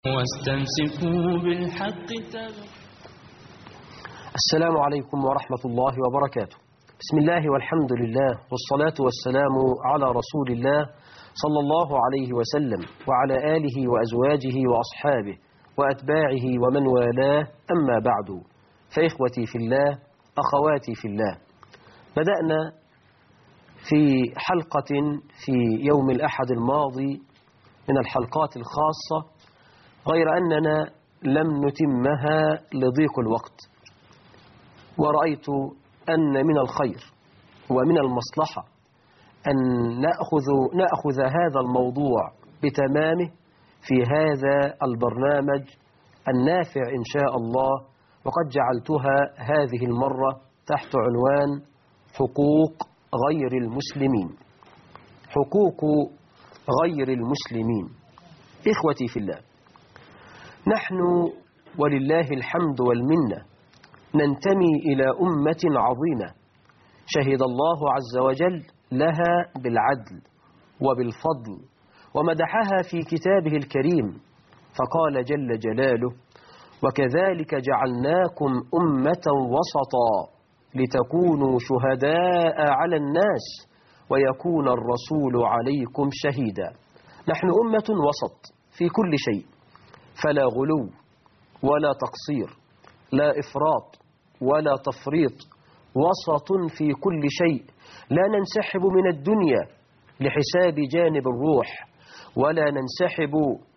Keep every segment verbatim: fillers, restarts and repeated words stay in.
واستمسكوا بالحق تبقوا. السلام عليكم ورحمة الله وبركاته. بسم الله والحمد لله والصلاة والسلام على رسول الله صلى الله عليه وسلم وعلى آله وأزواجه وأصحابه وأتباعه ومن والاه، أما بعد، فإخوتي في الله، أخواتي في الله، بدأنا في حلقة في يوم الأحد الماضي من الحلقات الخاصة، غير أننا لم نتمها لضيق الوقت، ورأيت أن من الخير ومن المصلحة أن نأخذ, نأخذ هذا الموضوع بتمامه في هذا البرنامج النافع إن شاء الله، وقد جعلتها هذه المرة تحت عنوان حقوق غير المسلمين. حقوق غير المسلمين. إخوتي في الله، نحن ولله الحمد والمنة ننتمي إلى أمة عظيمة شهد الله عز وجل لها بالعدل وبالفضل، ومدحها في كتابه الكريم، فقال جل جلاله: وكذلك جعلناكم أمة وسطا لتكونوا شهداء على الناس ويكون الرسول عليكم شهيدا. نحن أمة وسط في كل شيء، فلا غلو ولا تقصير، لا إفراط ولا تفريط، وسط في كل شيء. لا ننسحب من الدنيا لحساب جانب الروح، ولا ننسحب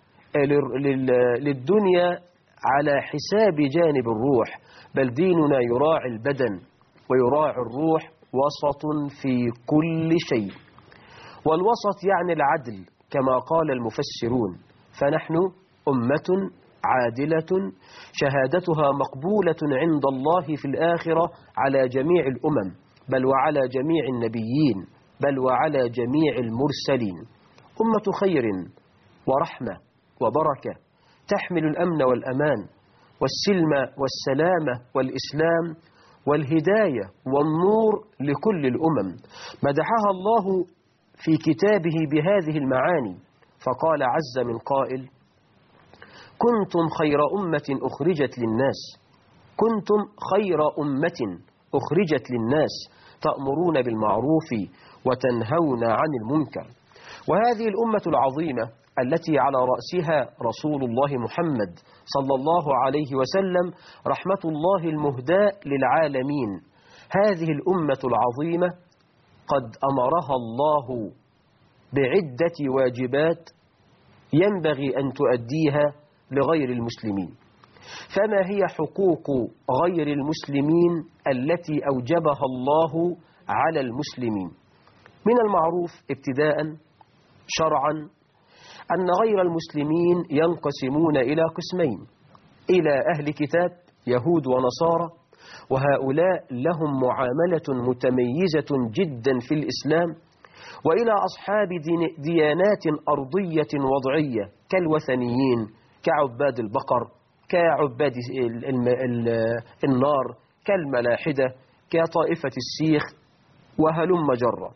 للدنيا على حساب جانب الروح، بل ديننا يراعي البدن ويراعي الروح، وسط في كل شيء. والوسط يعني العدل كما قال المفسرون، فنحن أمة عادلة شهادتها مقبولة عند الله في الآخرة على جميع الأمم، بل وعلى جميع النبيين، بل وعلى جميع المرسلين. أمة خير ورحمة وبركة، تحمل الأمن والأمان والسلم والسلامة والإسلام والهداية والنور لكل الأمم. مدحها الله في كتابه بهذه المعاني، فقال عز من قائل: كنتم خير أمة أخرجت للناس كنتم خير أمة أخرجت للناس تأمرون بالمعروف وتنهون عن المنكر. وهذه الأمة العظيمة التي على رأسها رسول الله محمد صلى الله عليه وسلم رحمة الله المهداة للعالمين، هذه الأمة العظيمة قد أمرها الله بعدة واجبات ينبغي أن تؤديها لغير المسلمين. فما هي حقوق غير المسلمين التي أوجبها الله على المسلمين؟ من المعروف ابتداء شرعا أن غير المسلمين ينقسمون إلى قسمين: إلى أهل كتاب يهود ونصارى، وهؤلاء لهم معاملة متميزة جدا في الإسلام، وإلى أصحاب ديانات أرضية وضعية كالوثنيين، كعباد البقر، كعباد النار، كالملاحدة، كطائفة السيخ، وهلم جرا.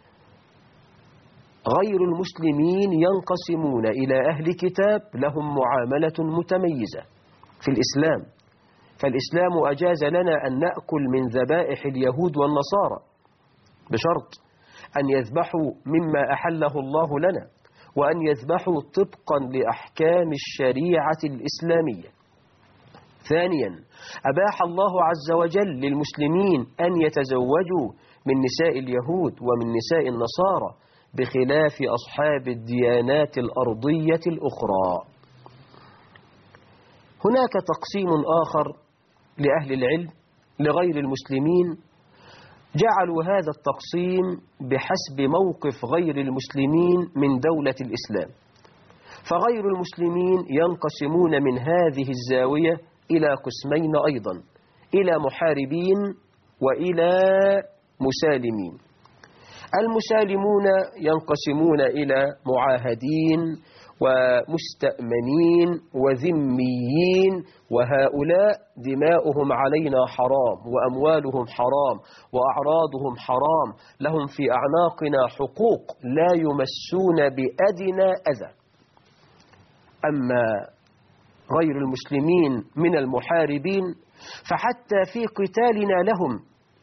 غير المسلمين ينقسمون إلى أهل كتاب لهم معاملة متميزة في الإسلام، فالإسلام أجاز لنا أن نأكل من ذبائح اليهود والنصارى بشرط أن يذبحوا مما أحله الله لنا، وأن يذبحوا طبقا لأحكام الشريعة الإسلامية. ثانيا، أباح الله عز وجل للمسلمين أن يتزوجوا من نساء اليهود ومن نساء النصارى بخلاف أصحاب الديانات الأرضية الأخرى. هناك تقسيم آخر لأهل العلم لغير المسلمين، جعلوا هذا التقسيم بحسب موقف غير المسلمين من دولة الإسلام. فغير المسلمين ينقسمون من هذه الزاوية إلى قسمين أيضا: إلى محاربين وإلى مسالمين. المسالمون ينقسمون إلى معاهدين ومستأمنين وذميين، وهؤلاء دماؤهم علينا حرام، وأموالهم حرام، وأعراضهم حرام، لهم في أعناقنا حقوق لا يمسون بأدنى أذى. أما غير المسلمين من المحاربين، فحتى في قتالنا لهم،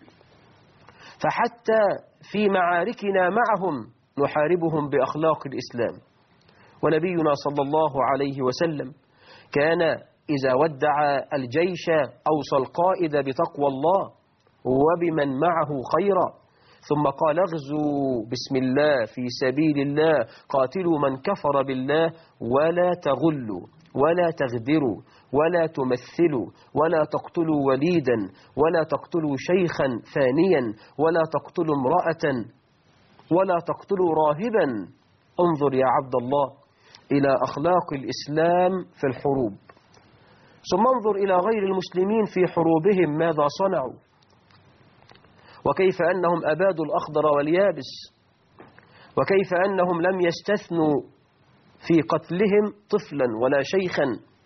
فحتى في معاركنا معهم نحاربهم بأخلاق الإسلام. ونبينا صلى الله عليه وسلم كان إذا ودع الجيش أوصى القائد بتقوى الله وبمن معه خيرا، ثم قال اغزوا بسم الله في سبيل الله، قاتلوا من كفر بالله، ولا تغلوا ولا تغدروا ولا تمثلوا ولا تقتلوا وليدا ولا تقتلوا شيخا ثانيا ولا تقتلوا امرأة ولا تقتلوا راهبا. انظر يا عبد الله إلى أخلاق الإسلام في الحروب، ثم انظر إلى غير المسلمين في حروبهم ماذا صنعوا، وكيف أنهم أبادوا الأخضر واليابس، وكيف أنهم لم يستثنوا في قتلهم طفلا ولا شيخا،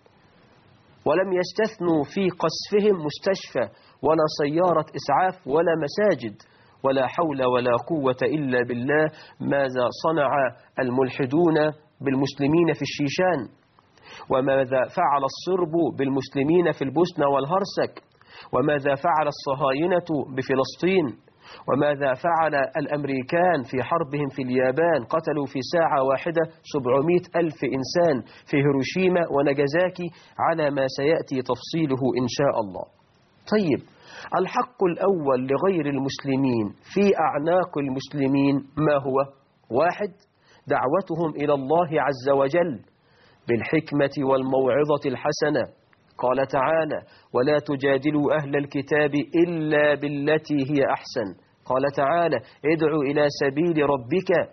ولم يستثنوا في قصفهم مستشفى ولا سيارة إسعاف ولا مساجد، ولا حول ولا قوة إلا بالله. ماذا صنع الملحدون بالمسلمين في الشيشان، وماذا فعل الصرب بالمسلمين في البوسنة والهرسك، وماذا فعل الصهاينة بفلسطين، وماذا فعل الأمريكان في حربهم في اليابان، قتلوا في ساعة واحدة سبعمائة ألف إنسان في هيروشيما وناجازاكي، على ما سيأتي تفصيله إن شاء الله. طيب، الحق الأول لغير المسلمين في أعناق المسلمين ما هو؟ واحد، دعوتهم إلى الله عز وجل بالحكمة والموعظة الحسنة. قال تعالى ولا تجادلوا أهل الكتاب إلا بالتي هي أحسن. قال تعالى ادعوا إلى سبيل ربك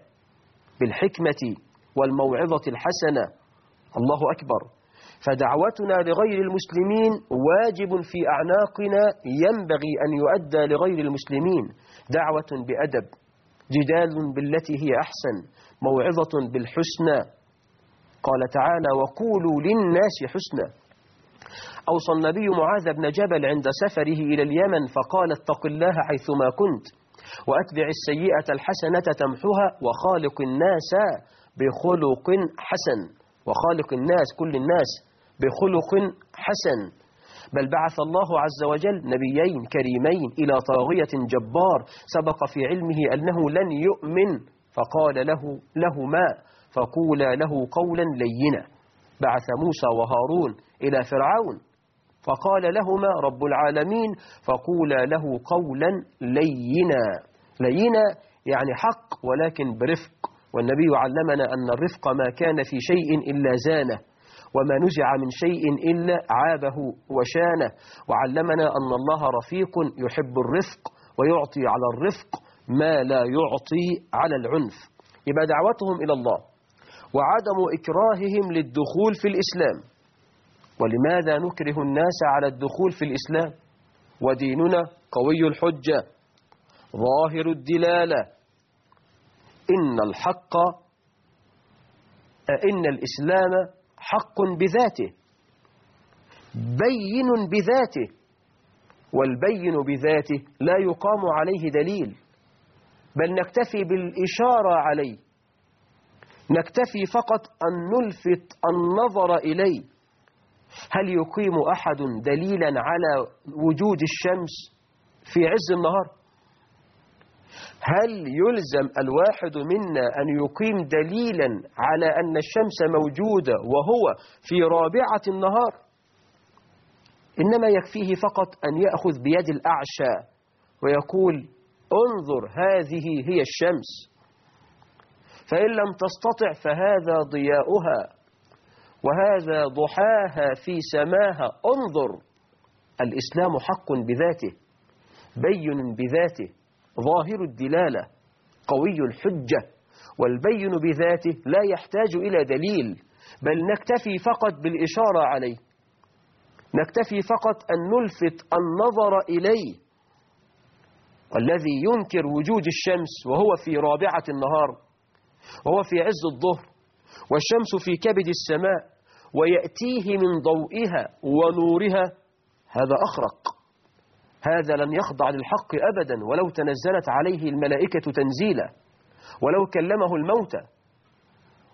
بالحكمة والموعظة الحسنة. الله أكبر. فدعوتنا لغير المسلمين واجب في أعناقنا، ينبغي أن يؤدى لغير المسلمين. دعوة بأدب، جدال بالتي هي أحسن، موعظة بالحسنى. قال تعالى وقولوا للناس حسنا. أوصى النبي معاذ بن جبل عند سفره إلى اليمن فقال اتق الله حيثما كنت وأتبع السيئة الحسنة تمحها وخالق الناس بخلق حسن. وخالق الناس كل الناس بخلق حسن. بل بعث الله عز وجل نبيين كريمين إلى طاغية جبار سبق في علمه أنه لن يؤمن، فقال له لهما فقولا له قولا لينا. بعث موسى وهارون إلى فرعون فقال لهما رب العالمين فقولا له قولا لينا. لينا يعني حق ولكن برفق، والنبي علمنا أن الرفق ما كان في شيء إلا زانه، وما نزع من شيء إلا عابه وشانه. وعلمنا أن الله رفيق يحب الرفق ويعطي على الرفق ما لا يعطي على العنف. يبقى دعوتهم إلى الله وعدم إكراههم للدخول في الإسلام. ولماذا نكره الناس على الدخول في الإسلام وديننا قوي الحجة ظاهر الدلالة؟ إن الحق إن الإسلام حق بذاته بين بذاته، والبين بذاته لا يقام عليه دليل، بل نكتفي بالإشارة عليه، نكتفي فقط أن نلفت النظر إليه. هل يقيم أحد دليلا على وجود الشمس في عز النهار؟ هل يلزم الواحد منا أن يقيم دليلا على أن الشمس موجودة وهو في رابعة النهار؟ إنما يكفيه فقط أن يأخذ بيد الأعشى ويقول انظر هذه هي الشمس، فإن لم تستطع فهذا ضياؤها وهذا ضحاها في سماها. انظر. الإسلام حق بذاته بين بذاته ظاهر الدلالة قوي الحجة، والبين بذاته لا يحتاج إلى دليل، بل نكتفي فقط بالإشارة عليه، نكتفي فقط أن نلفت النظر إليه. الذي ينكر وجود الشمس وهو في رابعة النهار وهو في عز الظهر والشمس في كبد السماء ويأتيه من ضوئها ونورها، هذا أخرق، هذا لن يخضع للحق أبدا ولو تنزلت عليه الملائكة تنزيلا، ولو كلمه الموتى،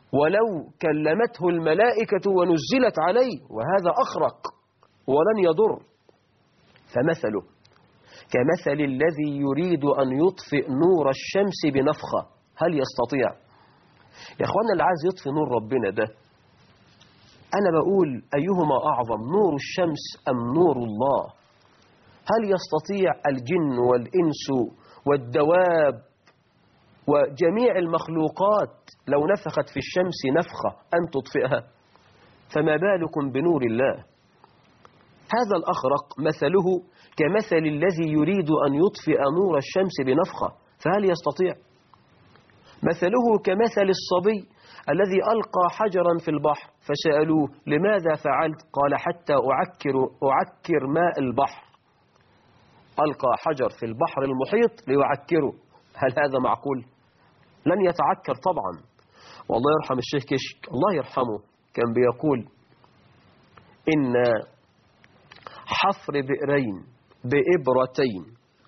ولو كلمته الملائكة ونزلت عليه، وهذا أخرق ولن يضر. فمثله كمثل الذي يريد أن يطفئ نور الشمس بنفخة. هل يستطيع؟ يا أخوانا اللي عايز يطفئ نور ربنا ده، أنا بقول أيهما أعظم، نور الشمس أم نور الله؟ هل يستطيع الجن والإنس والدواب وجميع المخلوقات لو نفخت في الشمس نفخة أن تطفئها؟ فما بالكم بنور الله؟ هذا الأخرق مثله كمثل الذي يريد أن يطفئ نور الشمس بنفخة، فهل يستطيع؟ مثله كمثل الصبي الذي ألقى حجرا في البحر فسألوه لماذا فعلت؟ قال حتى أعكر, أعكر ماء البحر. ألقى حجر في البحر المحيط ليعكره. هل هذا معقول؟ لن يتعكر طبعا. والله يرحم الشيخ كشك، الله يرحمه، كان بيقول إن حفر بئرين بإبرتين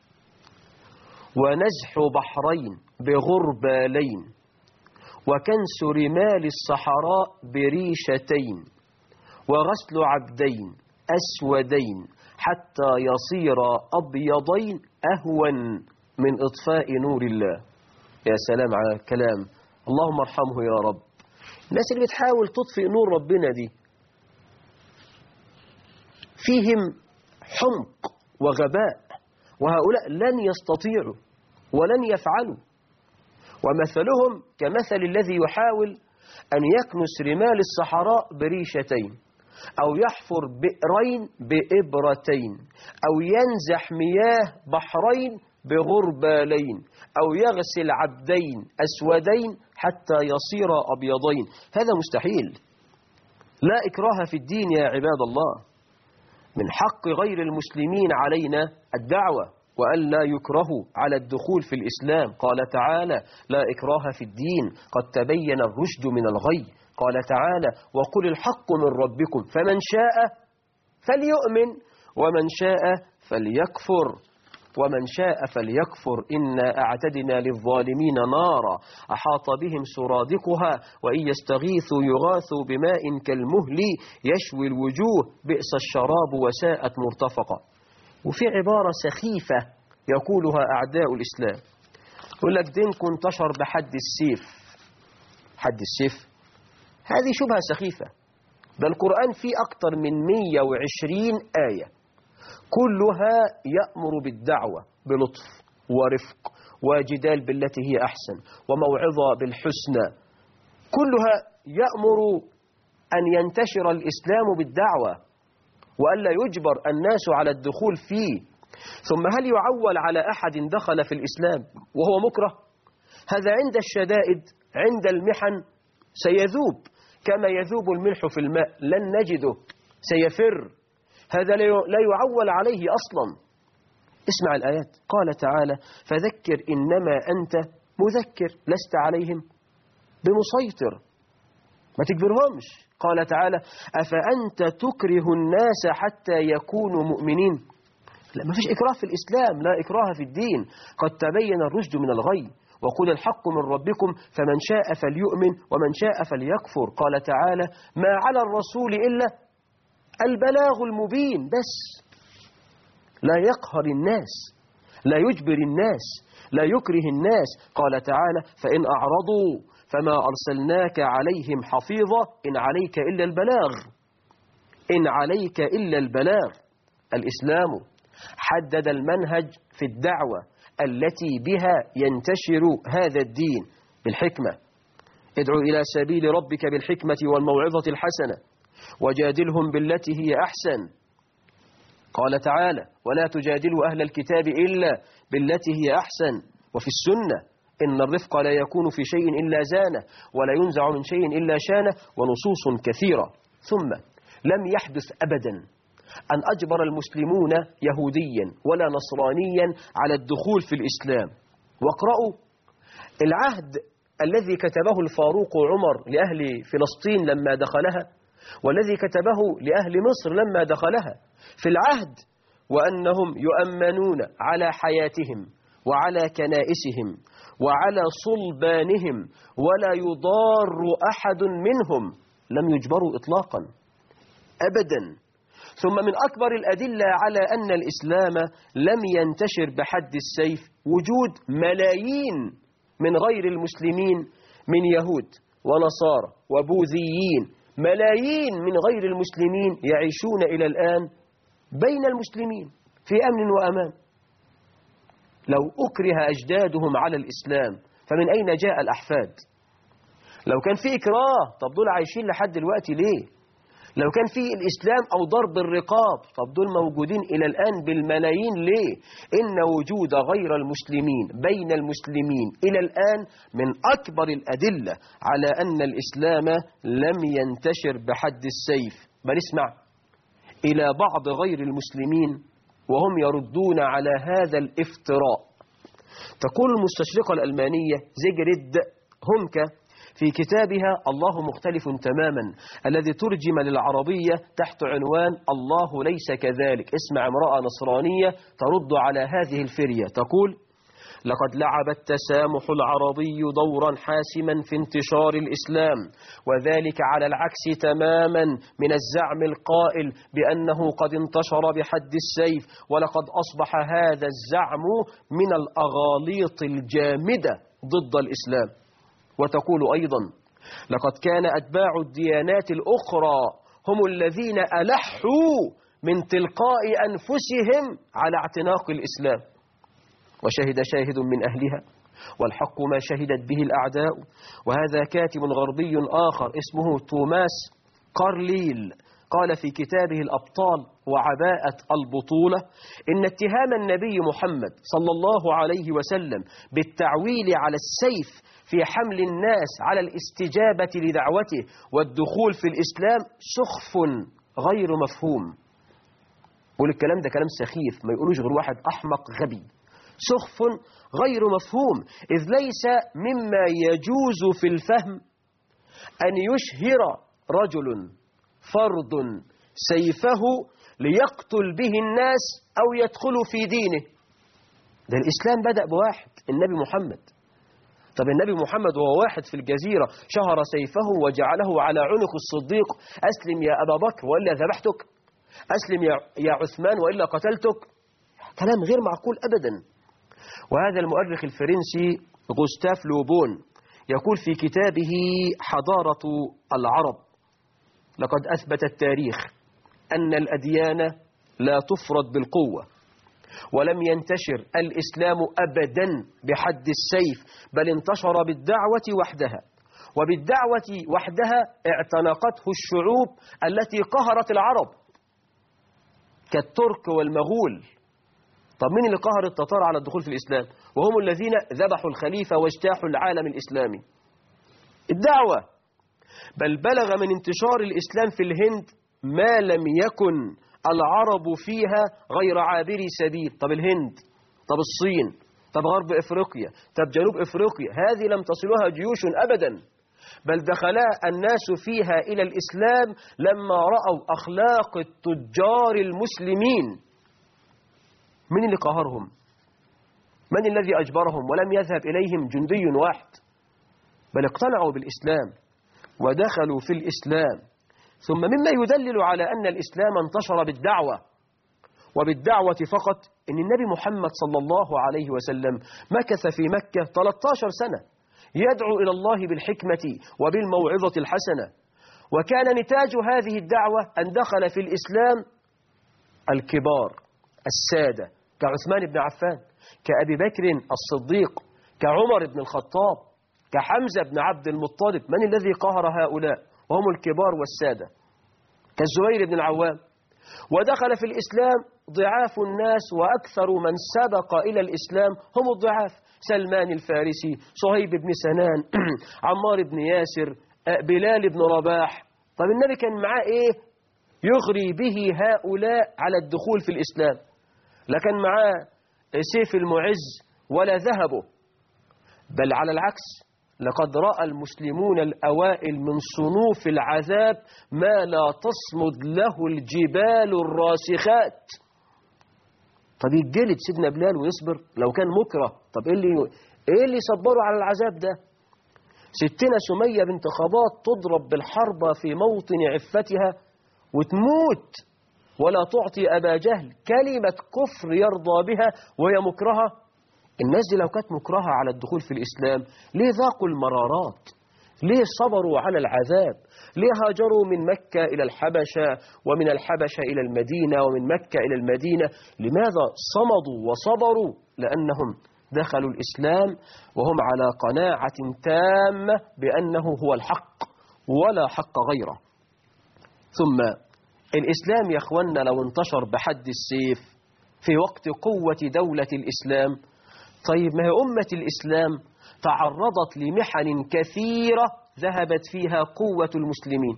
ونزح بحرين بغربالين وكنس رمال الصحراء بريشتين وغسل عبدين أسودين حتى يصير أبيضين أهون من إطفاء نور الله. يا سلام على الكلام، اللهم ارحمه يا رب. الناس اللي بتحاول تطفئ نور ربنا دي فيهم حمق وغباء، وهؤلاء لن يستطيعوا ولن يفعلوا. ومثلهم كمثل الذي يحاول أن يكنس رمال الصحراء بريشتين أو يحفر بئرين بإبرتين أو ينزح مياه بحرين بغربالين أو يغسل عبدين أسودين حتى يصير أبيضين. هذا مستحيل. لا إكراه في الدين يا عباد الله. من حق غير المسلمين علينا الدعوة وألا يكرهوا على الدخول في الإسلام. قال تعالى لا إكراه في الدين قد تبين الرشد من الغي. قال تعالى وقل الحق من ربكم فمن شاء فليؤمن ومن شاء فليكفر ومن شاء فليكفر إنا أعتدنا للظالمين نارا أحاط بهم سرادقها وإن يستغيثوا يغاثوا بماء كالمهل يشوي الوجوه بئس الشراب وساءت مرتفقا. وفي عبارة سخيفة يقولها أعداء الإسلام، يقول لك دينكم انتشر بحد السيف. حد السيف هذه شبهة سخيفة. ده القرآن فيه أكثر من مئة وعشرين آية كلها يأمر بالدعوة بلطف ورفق وجدال بالتي هي أحسن وموعظة بالحسنى. كلها يأمر أن ينتشر الإسلام بالدعوة وألا يجبر الناس على الدخول فيه. ثم هل يعول على أحد دخل في الإسلام وهو مكره؟ هذا عند الشدائد عند المحن سيذوب كما يذوب الملح في الماء، لن نجده، سيفر. هذا لا يعول عليه أصلا. اسمع الآيات. قال تعالى فذكر إنما أنت مذكر لست عليهم بمسيطر، ما تكبرهمش. قال تعالى أفأنت تكره الناس حتى يكونوا مؤمنين. لا، ما فيش إكراه في الإسلام، لا إكراه في الدين قد تبين الرشد من الغي وقل الحق من ربكم فمن شاء فليؤمن ومن شاء فليكفر. قال تعالى ما على الرسول إلا البلاغ المبين، بس لا يقهر الناس، لا يجبر الناس، لا يكره الناس. قال تعالى فإن أعرضوا فما أرسلناك عليهم حفيظا إن عليك إلا البلاغ. إن عليك إلا البلاغ. الإسلام حدد المنهج في الدعوة التي بها ينتشر هذا الدين بالحكمة. ادعو إلى سبيل ربك بالحكمة والموعظة الحسنة وجادلهم بالتي هي أحسن. قال تعالى ولا تجادلوا أهل الكتاب إلا بالتي هي أحسن. وفي السنة إن الرفق لا يكون في شيء إلا زانه ولا ينزع من شيء إلا شانه ونصوص كثيرة. ثم لم يحدث أبدا أن أجبر المسلمون يهوديا ولا نصرانيا على الدخول في الإسلام. واقرأوا العهد الذي كتبه الفاروق عمر لأهل فلسطين لما دخلها والذي كتبه لأهل مصر لما دخلها في العهد وأنهم يؤمنون على حياتهم وعلى كنائسهم وعلى صلبانهم ولا يضار أحد منهم، لم يجبروا إطلاقا أبدا. ثم من أكبر الأدلة على أن الإسلام لم ينتشر بحد السيف وجود ملايين من غير المسلمين من يهود ونصارى وبوذيين، ملايين من غير المسلمين يعيشون إلى الآن بين المسلمين في أمن وأمان. لو أكره أجدادهم على الإسلام فمن أين جاء الأحفاد؟ لو كان في إكراه، طب دول عايشين لحد دلوقتي ليه؟ لو كان في الإسلام أو ضرب الرقاب، طب دول موجودين إلى الآن بالملايين ليه؟ إن وجود غير المسلمين بين المسلمين إلى الآن من أكبر الأدلة على أن الإسلام لم ينتشر بحد السيف. بل اسمع إلى بعض غير المسلمين وهم يردون على هذا الافتراء. تقول المستشرقة الألمانية زيجريد هونكا في كتابها الله مختلف تماما الذي ترجم للعربية تحت عنوان الله ليس كذلك، اسمع امرأة نصرانية ترد على هذه الفرية. تقول: لقد لعب التسامح العربي دورا حاسما في انتشار الإسلام، وذلك على العكس تماما من الزعم القائل بأنه قد انتشر بحد السيف، ولقد أصبح هذا الزعم من الأغاليط الجامدة ضد الإسلام. وتقول أيضا: لقد كان أتباع الديانات الأخرى هم الذين ألحوا من تلقاء أنفسهم على اعتناق الإسلام، وشهد شاهد من أهلها والحق ما شهدت به الأعداء. وهذا كاتب غربي آخر اسمه توماس كارليل قال في كتابه الأبطال وعباءة البطولة إن اتهام النبي محمد صلى الله عليه وسلم بالتعويل على السيف في حمل الناس على الاستجابة لدعوته والدخول في الإسلام سخف غير مفهوم. قول الكلام ده كلام سخيف ما يقولوش غير واحد أحمق غبي. سخف غير مفهوم، إذ ليس مما يجوز في الفهم أن يشهر رجل فرد سيفه ليقتل به الناس أو يدخلوا في دينه. ده الإسلام بدأ بواحد، النبي محمد. طب النبي محمد وهو واحد في الجزيرة شهر سيفه وجعله على عنق الصديق: أسلم يا أبا بكر وإلا ذبحتك، أسلم يا عثمان وإلا قتلتك. كلام غير معقول أبدا. وهذا المؤرخ الفرنسي غوستاف لوبون يقول في كتابه حضارة العرب: لقد أثبت التاريخ أن الأديان لا تفرض بالقوة، ولم ينتشر الإسلام أبدا بحد السيف، بل انتشر بالدعوة وحدها، وبالدعوة وحدها اعتنقته الشعوب التي قهرت العرب كالترك والمغول. طب مين اللي قهر التتار على الدخول في الإسلام؟ وهم الذين ذبحوا الخليفة واجتاحوا العالم الإسلامي. الدعوة. بل بلغ من انتشار الإسلام في الهند ما لم يكن العرب فيها غير عابري سبيل. طب الهند، طب الصين، طب غرب إفريقيا، طب جنوب إفريقيا، هذه لم تصلها جيوش أبدا، بل دخلا الناس فيها إلى الإسلام لما رأوا أخلاق التجار المسلمين. من اللي قهرهم؟ من الذي أجبرهم؟ ولم يذهب إليهم جندي واحد، بل اقتنعوا بالإسلام ودخلوا في الإسلام. ثم مما يدلل على أن الإسلام انتشر بالدعوة وبالدعوة فقط إن النبي محمد صلى الله عليه وسلم مكث في مكة ثلاثة عشر سنة يدعو إلى الله بالحكمة وبالموعظة الحسنة، وكان نتاج هذه الدعوة أن دخل في الإسلام الكبار السادة كعثمان بن عفان، كأبي بكر الصديق، كعمر بن الخطاب، كحمزة بن عبد المطلب. من الذي قهر هؤلاء وهم الكبار والسادة؟ كالزبير بن العوام. ودخل في الإسلام ضعاف الناس، وأكثر من سبق إلى الإسلام هم الضعاف: سلمان الفارسي، صهيب بن سنان، عمار بن ياسر، بلال بن رباح. طب النبي كان معاه إيه يغري به هؤلاء على الدخول في الإسلام؟ لا كان معاه سيف المعز ولا ذهبه، بل على العكس، لقد رأى المسلمون الأوائل من صنوف العذاب ما لا تصمد له الجبال الراسخات. طب يتجلد سيدنا بلال ويصبر لو كان مكره؟ طب إيه اللي إيه اللي صبروا على العذاب ده؟ ستنا سمية بنت خباط تضرب بالحربة في موطن عفتها وتموت ولا تعطي أبا جهل كلمة كفر يرضى بها وهي مكرهة. الناس دي لو كانت مكرهة على الدخول في الإسلام ليه ذاقوا المرارات؟ ليه صبروا على العذاب؟ ليه هاجروا من مكة إلى الحبشة ومن الحبشة إلى المدينة ومن مكة إلى المدينة؟ لماذا صمدوا وصبروا؟ لأنهم دخلوا الإسلام وهم على قناعة تامة بأنه هو الحق ولا حق غيره. ثم الإسلام يا أخوانا لو انتشر بحد السيف في وقت قوة دولة الإسلام، طيب ما هي أمة الإسلام تعرضت لمحن كثيرة ذهبت فيها قوة المسلمين.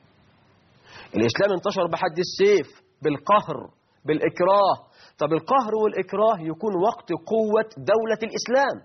الإسلام انتشر بحد السيف، بالقهر، بالإكراه. طب القهر والإكراه يكون وقت قوة دولة الإسلام.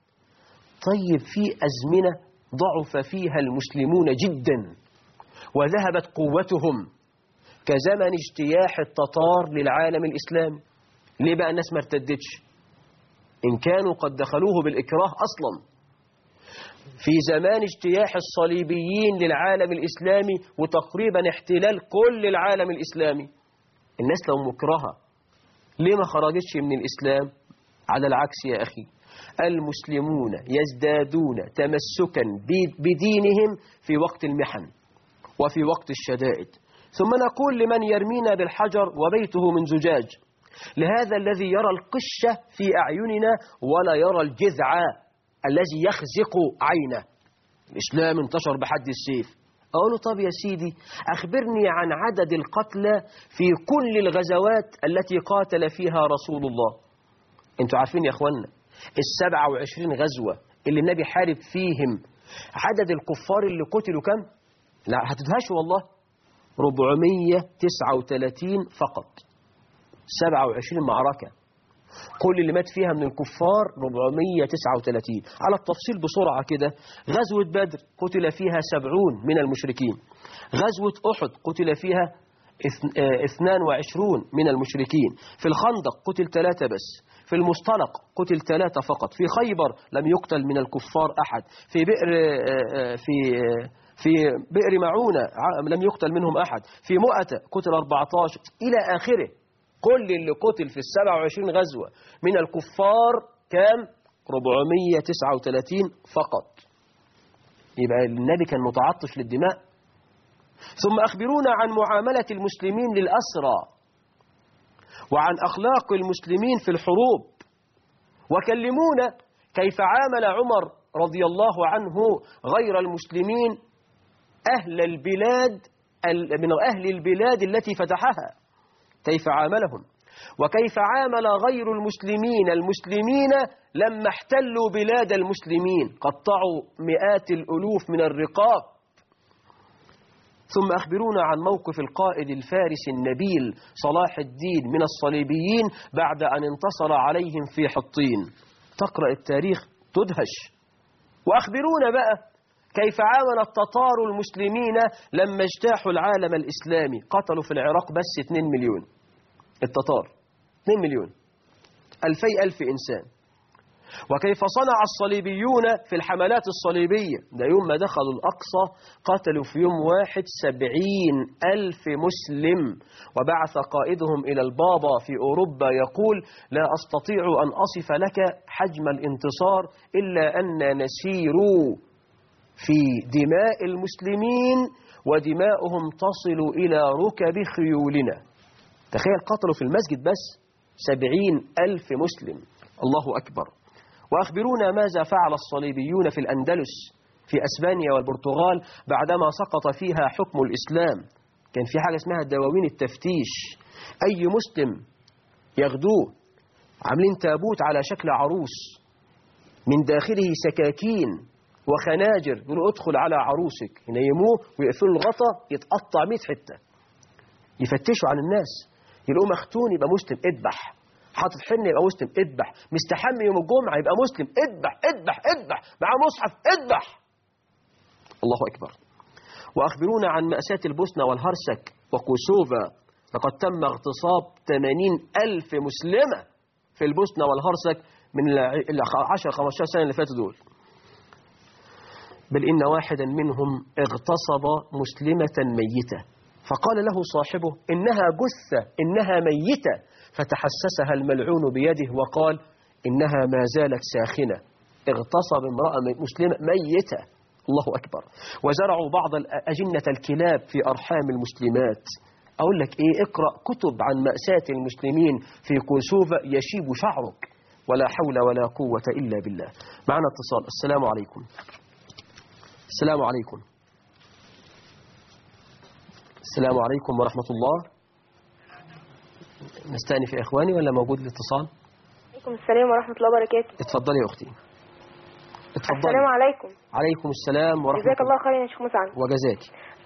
طيب في أزمنة ضعف فيها المسلمون جدا وذهبت قوتهم كزمن اجتياح التتار للعالم الإسلامي. ليه بقى الناس ما ارتدتش؟ إن كانوا قد دخلوه بالإكراه أصلا. في زمان اجتياح الصليبيين للعالم الإسلامي وتقريبا احتلال كل العالم الإسلامي، الناس لو مكرهة ليه ما خرجتش من الإسلام؟ على العكس يا أخي، المسلمون يزدادون تمسكا بدينهم في وقت المحن وفي وقت الشدائد. ثم نقول لمن يرمينا بالحجر وبيته من زجاج، لهذا الذي يرى القشة في أعيننا ولا يرى الجذع الذي يخزق عينه. الإسلام انتشر بحد السيف. أقول له طب يا سيدي أخبرني عن عدد القتلى في كل الغزوات التي قاتل فيها رسول الله. انتوا عارفين يا أخوانا السبعة وعشرين غزوة اللي النبي حارب فيهم عدد الكفار اللي قتلوا كم؟ لا هتدهشوا والله، أربعمية وتسعة وثلاثين فقط. سبعة وعشرين معركة كل اللي مات فيها من الكفار أربعمية وتسعة وثلاثين. على التفصيل بسرعة كده، غزوة بدر قتل فيها سبعون من المشركين، غزوة أحد قتل فيها اثنان وعشرون من المشركين، في الخندق قتل ثلاثة بس، في المصطلق قتل ثلاثة فقط، في خيبر لم يقتل من الكفار أحد، في بئر في في بئر معونة لم يقتل منهم أحد، في مؤتة قتل أربعة عشر إلى آخره. كل اللي قتل في السبع وعشرين غزوة من الكفار كان أربعمية وتسعة وثلاثين فقط. يبقى النبي كان متعطش للدماء. ثم أخبرونا عن معاملة المسلمين للأسرى وعن أخلاق المسلمين في الحروب، وكلمونا كيف عامل عمر رضي الله عنه غير المسلمين أهل البلاد من أهل البلاد التي فتحها، كيف عاملهم، وكيف عامل غير المسلمين المسلمين لما احتلوا بلاد المسلمين، قطعوا مئات الألوف من الرقاب. ثم أخبرونا عن موقف القائد الفارس النبيل صلاح الدين من الصليبيين بعد أن انتصر عليهم في حطين. تقرأ التاريخ تدهش. وأخبرونا بقى كيف عامل التتار المسلمين لما اجتاحوا العالم الإسلامي، قتلوا في العراق بس اثنين مليون. التتار اثنين مليون، ألفي ألف إنسان. وكيف صنع الصليبيون في الحملات الصليبية، ده يوم ما دخلوا الأقصى قتلوا في يوم واحد سبعين ألف مسلم، وبعث قائدهم إلى البابا في أوروبا يقول لا أستطيع أن أصف لك حجم الانتصار إلا أن نسير في دماء المسلمين ودماؤهم تصل إلى ركب خيولنا. تخيل قتلوا في المسجد بس سبعين ألف مسلم، الله أكبر. وأخبرونا ماذا فعل الصليبيون في الأندلس في أسبانيا والبرتغال بعدما سقط فيها حكم الإسلام. كان في حاجة اسمها دواوين التفتيش، أي مسلم يغدوه عاملين تابوت على شكل عروس من داخله سكاكين وخناجر، يقولوا ادخل على عروسك، ينيموه ويقفلوا الغطا يتقطع مئة حتة، يفتشوا عن الناس، يلاقوه مختون يبقى مسلم اذبح، حاطط حنة يبقى مسلم اذبح، مستحمي يوم الجمعة يبقى مسلم اذبح اذبح اذبح، مع مصحف اذبح. الله أكبر. وأخبرونا عن مأساة البوسنة والهرسك وكوسوفا، لقد تم اغتصاب ثمانين ألف مسلمة في البوسنة والهرسك من العشر خمستاشر سنة اللي فاتوا دول. بل إن واحدا منهم اغتصب مسلمة ميتة فقال له صاحبه إنها جثة إنها ميتة، فتحسسها الملعون بيده وقال إنها ما زالت ساخنة. اغتصب امرأة مسلمة ميتة، الله أكبر. وزرعوا بعض أجنة الكلاب في أرحام المسلمات. أقول لك إيه، اقرأ كتب عن مأساة المسلمين في كوسوفا يشيب شعرك. ولا حول ولا قوة إلا بالله. معنا اتصال. السلام عليكم. السلام عليكم. السلام عليكم ورحمة الله. نستأنف يا إخواني ولا موجود الاتصال؟ عليكم السلام ورحمة الله وبركاته. اتفضلي يا أختي. اتفضلي. السلام عليكم. عليكم السلام ورحمة الله. جزاك الله خيرا يا شيخ مسعد. وجزاك.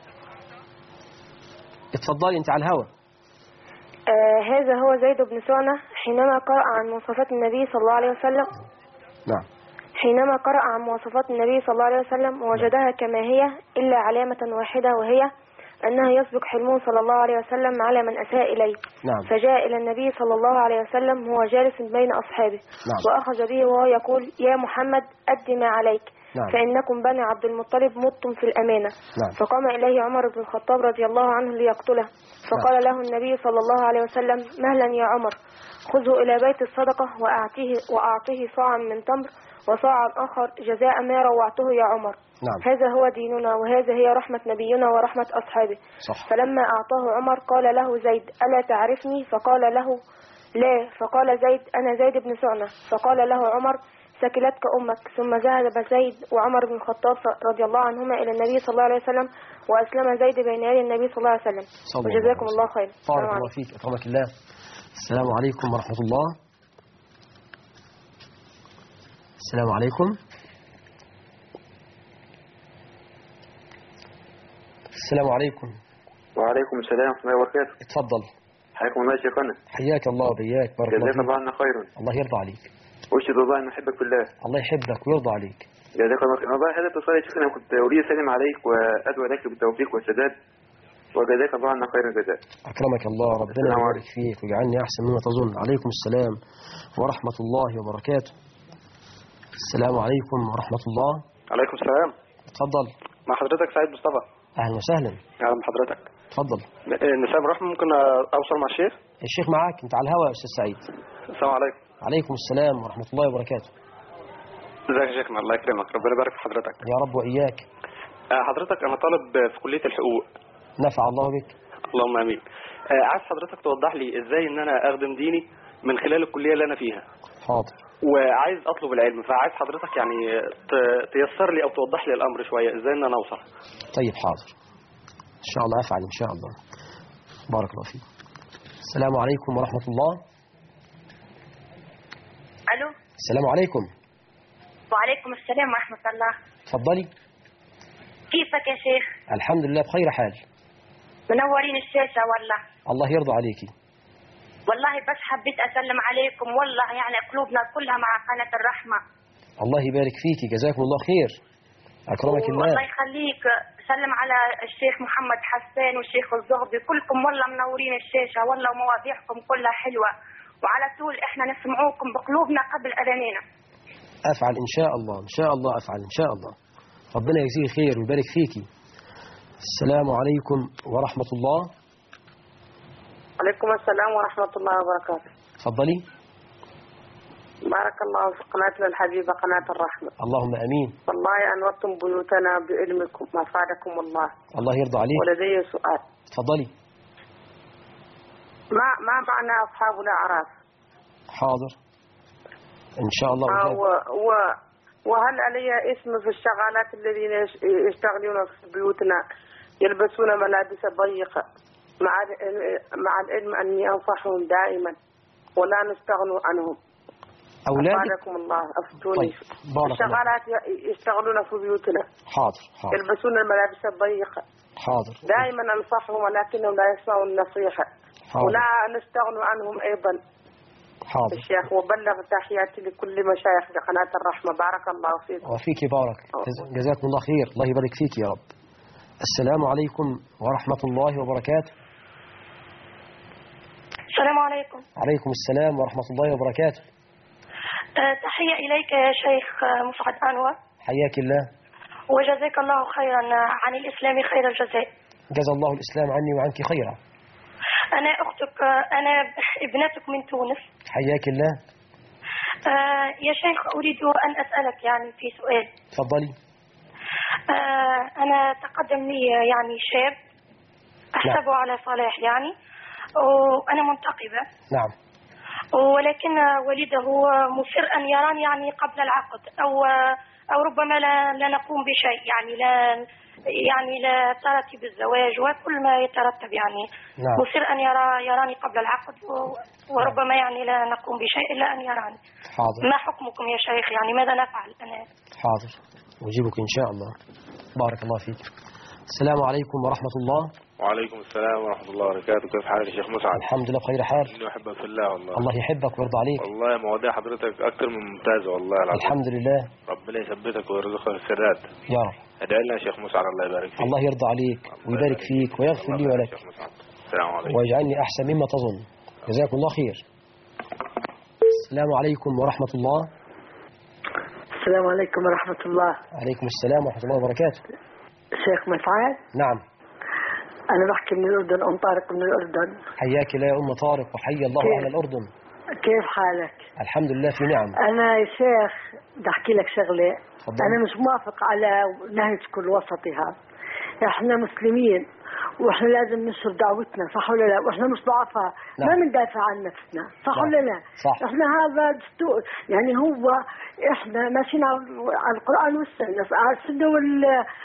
اتفضلي أنت على الهوى. آه هذا هو زيد بن سعنة حينما قرأ عن مواصفات النبي صلى الله عليه وسلم. نعم. حينما قرأ عن مواصفات النبي صلى الله عليه وسلم وجدها كما هي إلا علامة واحدة، وهي أنه يسبق حلمه صلى الله عليه وسلم على من أساء إليه. نعم. فجاء إلى النبي صلى الله عليه وسلم وهو جالس بين أصحابه. نعم. وأخذ به وهو يقول يا محمد أد ما عليك. نعم. فإنكم بني عبد المطلب متم في الأمانة. نعم. فقام إليه عمر بن الخطاب رضي الله عنه ليقتله، فقال نعم. له النبي صلى الله عليه وسلم مهلا يا عمر، خذه إلى بيت الصدقة وأعطيه, وأعطيه صاعا من تمر وصاعا آخر جزاء ما روعته يا عمر. نعم. هذا هو ديننا وهذا هي رحمة نبينا ورحمة أصحابه. صح. فلما أعطاه عمر قال له زيد ألا تعرفني؟ فقال له لا. فقال زيد أنا زيد بن سعنة. فقال له عمر سكلتك أمك. ثم ذهب زيد وعمر بن الخطاب رضي الله عنهما إلى النبي صلى الله عليه وسلم، وأسلم زيد بين يدي النبي صلى الله عليه وسلم. وجزاكم الله خير. بارك الله فيك. أكرمك الله. السلام عليكم ورحمة الله. السلام عليكم. السلام عليكم. وعليكم السلام ورحمة الله وبركاته. اتفضل. حياكم الله يا شيخنا. حياك الله وبياك. بارك الله فيك. جزاك الله عنا خيرا. الله يرضى عليك. أشهد الله أن أحبك في الله. الله يحبك ويرضى عليك. جزاك الله خيرا. والله هذا اتصال يا شيخنا، كنت أريد أسلم عليك وأدعو لك بالتوفيق والسداد، وجزاك الله عنا خير الجزاء. أكرمك الله، ربنا يبارك فيك ويجعلني أحسن مما تظن. عليكم السلام ورحمة الله وبركاته. السلام عليكم ورحمة الله. عليكم السلام. اتفضل. مع حضرتك سعيد مصطفى. أهلا وسهلا. أهلا بحضرتك. اتفضل. نسام رحمة، ممكن أوصل مع الشيخ؟ الشيخ معاك، أنت على الهواء يا أستاذ سعيد. السلام عليكم. عليكم السلام ورحمة الله وبركاته. ازيك يا شيخنا؟ الله يكرمك، ربنا يبارك في حضرتك. يا رب وإياك. حضرتك أنا طالب في كلية الحقوق. نفع الله بك. اللهم آمين. عايز حضرتك توضح لي إزاي إن أنا أخدم ديني من خلال الكلية اللي أنا فيها. حاضر. وعايز أطلب العلم، فعايز حضرتك يعني تيسر لي أو توضح لي الأمر شوية، إزاي إن أنا أوصل. طيب حاضر، إن شاء الله أفعل إن شاء الله. بارك الله فيك. السلام عليكم ورحمة الله. ألو. السلام عليكم. وعليكم السلام ورحمة الله. تفضلي. كيفك يا شيخ؟ الحمد لله بخير حال. منورين الشاشة والله. الله يرضى عليكي. والله بس حبيت أسلم عليكم، والله يعني قلوبنا كلها مع قناة الرحمة. الله يبارك فيكي، جزاكم الله خير. أكرمك الله. الله يخليك. سلم على الشيخ محمد حسان والشيخ الزغبي، كلكم والله منورين الشاشة والله، ومواضيعكم كلها حلوة، وعلى طول احنا نسمعوكم بقلوبنا قبل أذاننا. أفعل إن شاء الله، إن شاء الله أفعل إن شاء الله. ربنا يجزيه خير ويبارك فيكي. السلام عليكم ورحمة الله. عليكم السلام ورحمة الله وبركاته. تفضلي. بارك الله في قناتنا الحبيبة قناة الرحمة. اللهم أمين. والله أنورتم بيوتنا بعلمكم، أفادكم الله. الله يرضى عليك. ولدي سؤال. تفضلي. ما ما معنى أصحاب الأعراف؟ حاضر إن شاء الله. آه و و وهل علي اسم في الشغالات الذين يشتغلون في بيوتنا يلبسون ملابس ضيقة، مع مع العلم أني أنصحهم دائما ولا نستغنوا عنهم. أولادك. أفادكم الله، أفتوني. طيب بارك الشغالات يشتغلون في بيوتنا. حاضر حاضر. يلبسون الملابس الضيقة. حاضر. دائما أنصحهم ولكنهم لا يسمعون النصيحة. حاضر. ولا نستغنوا عنهم أيضا. حاضر. الشيخ، وبلغ تحياتي لكل مشايخ قناة الرحمة. بارك الله فيكم. وفيك بارك. جزاكم الله خير، الله يبارك فيك يا رب. السلام عليكم ورحمة الله وبركاته. السلام عليكم. عليكم السلام ورحمة الله وبركاته. تحية إليك يا شيخ مسعد أنور. حياك الله. وجزاك الله خيرا عن الإسلام خير الجزاء. جزا الله الإسلام عني وعنك خيرا. أنا أختك، أنا ابنتك من تونس. حياك الله. آه يا شيخ، أريد أن أسألك يعني في سؤال. تفضلي. آه أنا تقدم لي يعني شاب أحسبه على صلاح يعني، وأنا منتقبة. نعم. ولكن والده مصر أن يراني يعني قبل العقد، أو أو ربما لا, لا نقوم بشيء يعني، لا يعني لا ترتب الزواج وكل ما يترتب يعني. نعم. مصر أن يرى يراني قبل العقد، وربما يعني لا نقوم بشيء إلا أن يراني. حاضر. ما حكمكم يا شيخ يعني، ماذا نفعل أنا؟ حاضر، أجيبك إن شاء الله. بارك الله فيك. السلام عليكم ورحمة الله. وعليكم السلام ورحمة الله وبركاته. كيف حالك يا شيخ مسعد؟ الحمد لله بخير حال. إني أحبك في الله والله. الله يحبك ويرضى عليك. والله مواضيع حضرتك أكثر من ممتازة والله العظيم. الحمد لله. ربنا يثبتك ويرزقك السداد يا رب. ادعي لنا يا شيخ مسعد الله يبارك فيك. الله يرضى عليك ويبارك فيك ويغفر لي ولك. السلام عليكم. ويجعلني أحسن مما تظن. جزاكم الله خير. السلام عليكم ورحمة الله. السلام عليكم ورحمة الله. عليكم السلام ورحمة الله وبركاته. شيخ مسعد. نعم. أنا بحكي من الأردن، أم طارق من الأردن. حياك الله يا أم طارق، وحي الله كيف؟ أهل الأردن. كيف حالك؟ الحمد لله في نعم. أنا يا شيخ بدي أحكي لك شغلة. فضل. أنا مش موافق على نهجك الوسطي هذا. إحنا مسلمين وإحنا لازم ننشر دعوتنا، صح ولا لا؟ وإحنا مش ضعفاء. نعم. ما بندافع عن نفسنا، صح نعم. ولا لا؟ صح. إحنا هذا دستور يعني، هو إحنا ماشيين على القرآن والسنة، على السنة وال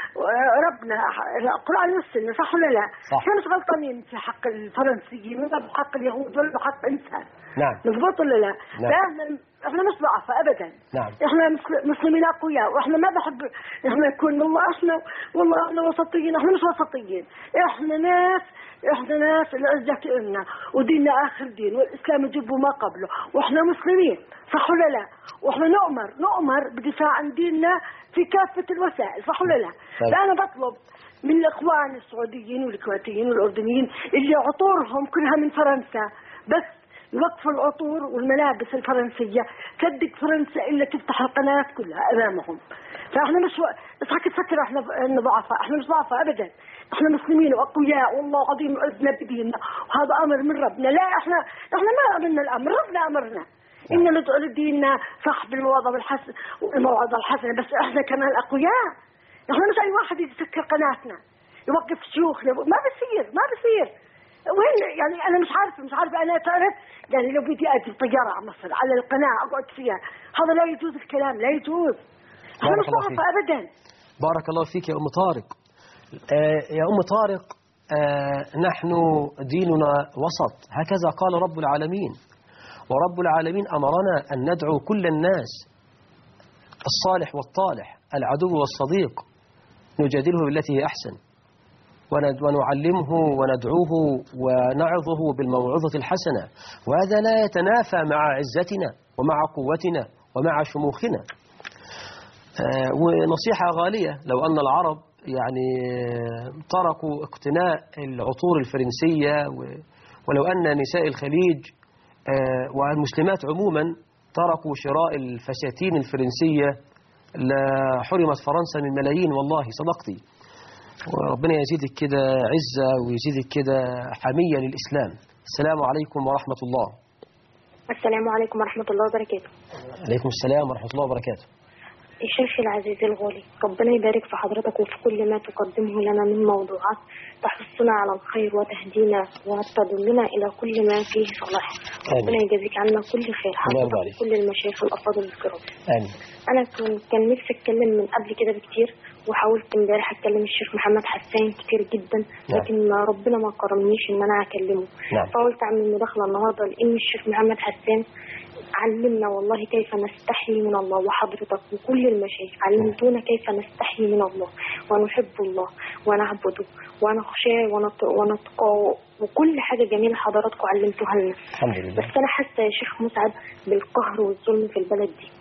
ربنا القرآن والسنة، صح ولا لا؟ صح. إحنا مش غلطانين في حق الفرنسيين ولا بحق اليهود ولا بحق إنسان. نعم. مضبوط ولا لا؟ نعم. فإحنا إحنا مش ضعفاء أبدا. نعم. إحنا مسلمين أقوياء، وإحنا ما بحب إحنا نكون والله إحنا والله إحنا وسطيين، إحنا مش وسطيين، إحنا ناس إحنا ناس العزة لنا وديننا آخر دين، والإسلام يجب ما قبله، وإحنا مسلمين، صح ولا لا؟ وإحنا نؤمر نؤمر بدفاع عن ديننا في كافة الوسائل، صح ولا لا؟ فأنا بطلب من الإخوان السعوديين والكويتيين والأردنيين اللي عطورهم كلها من فرنسا، بس يوقفوا العطور والملابس الفرنسية، صدق فرنسا إلا تفتح القناة كلها أمامهم. فإحنا مش بس حكي تفكر إحنا إحنا ضعفاء، إحنا مش ضعفاء أبدا، إحنا مسلمين وأقوياء والله عظيم عزنا بديننا، وهذا أمر من ربنا. لا إحنا إحنا ما أمرنا الأمر، ربنا أمرنا إن ندعو لديننا صح بالمواظبة الحسن والموعظة الحسنة، بس إحنا كمان أقوياء. إحنا مش أي واحد يسكر قناتنا يوقف شيوخنا، ما بصير ما بصير. وين يعني أنا مش عارفة مش عارفة أنا تعرف يعني لو بدي أجي طيارة على مصر على القناة أقعد فيها، هذا لا يجوز، الكلام لا يجوز. أنا مش ضعفة أبدا. بارك الله فيك يا أم طارق. آه يا أم طارق، آه نحن ديننا وسط، هكذا قال رب العالمين، ورب العالمين أمرنا أن ندعو كل الناس، الصالح والطالح، العدو والصديق، نجادله بالتي هي أحسن، ونعلمه وندعوه ونعظه بالموعظة الحسنة، وهذا لا يتنافى مع عزتنا ومع قوتنا ومع شموخنا. آه ونصيحة غالية، لو أن العرب يعني تركوا اقتناء العطور الفرنسية، ولو أن نساء الخليج آه والمسلمات عموما تركوا شراء الفساتين الفرنسية لحرمت فرنسا من ملايين. والله صدقتي، وربنا يزيدك كده عزة ويزيدك كده حمية للإسلام. السلام عليكم ورحمة الله. السلام عليكم ورحمة الله وبركاته. عليكم السلام ورحمة الله وبركاته. الشيخ العزيز الغالي، ربنا يبارك في حضرتك وفي كل ما تقدمه لنا من موضوعات تحثنا على الخير وتهدينا وتدلنا إلى كل ما فيه صلاح. ربنا يجازيك عنا كل خير، حضرتك كل المشايخ الأفاضل الكرام. آمين. أنا كان نفسي أتكلم من قبل كده بكتير، وحاولت امبارح أتكلم الشيخ محمد حسان كتير جدا، لكن ربنا ما كرمنيش إن أنا أكلمه. نعم. فقلت أعمل مداخلة النهارده لأن الشيخ محمد حسان علمنا والله كيف نستحي من الله، وحضرتك وكل المشايخ علمتونا كيف نستحي من الله ونحب الله ونعبده ونخشاه ونتقاه، وكل حاجة جميلة حضراتكم علمتوها لنا. الحمد لله. بس أنا حاسة يا شيخ مسعد بالقهر والظلم في البلد دي،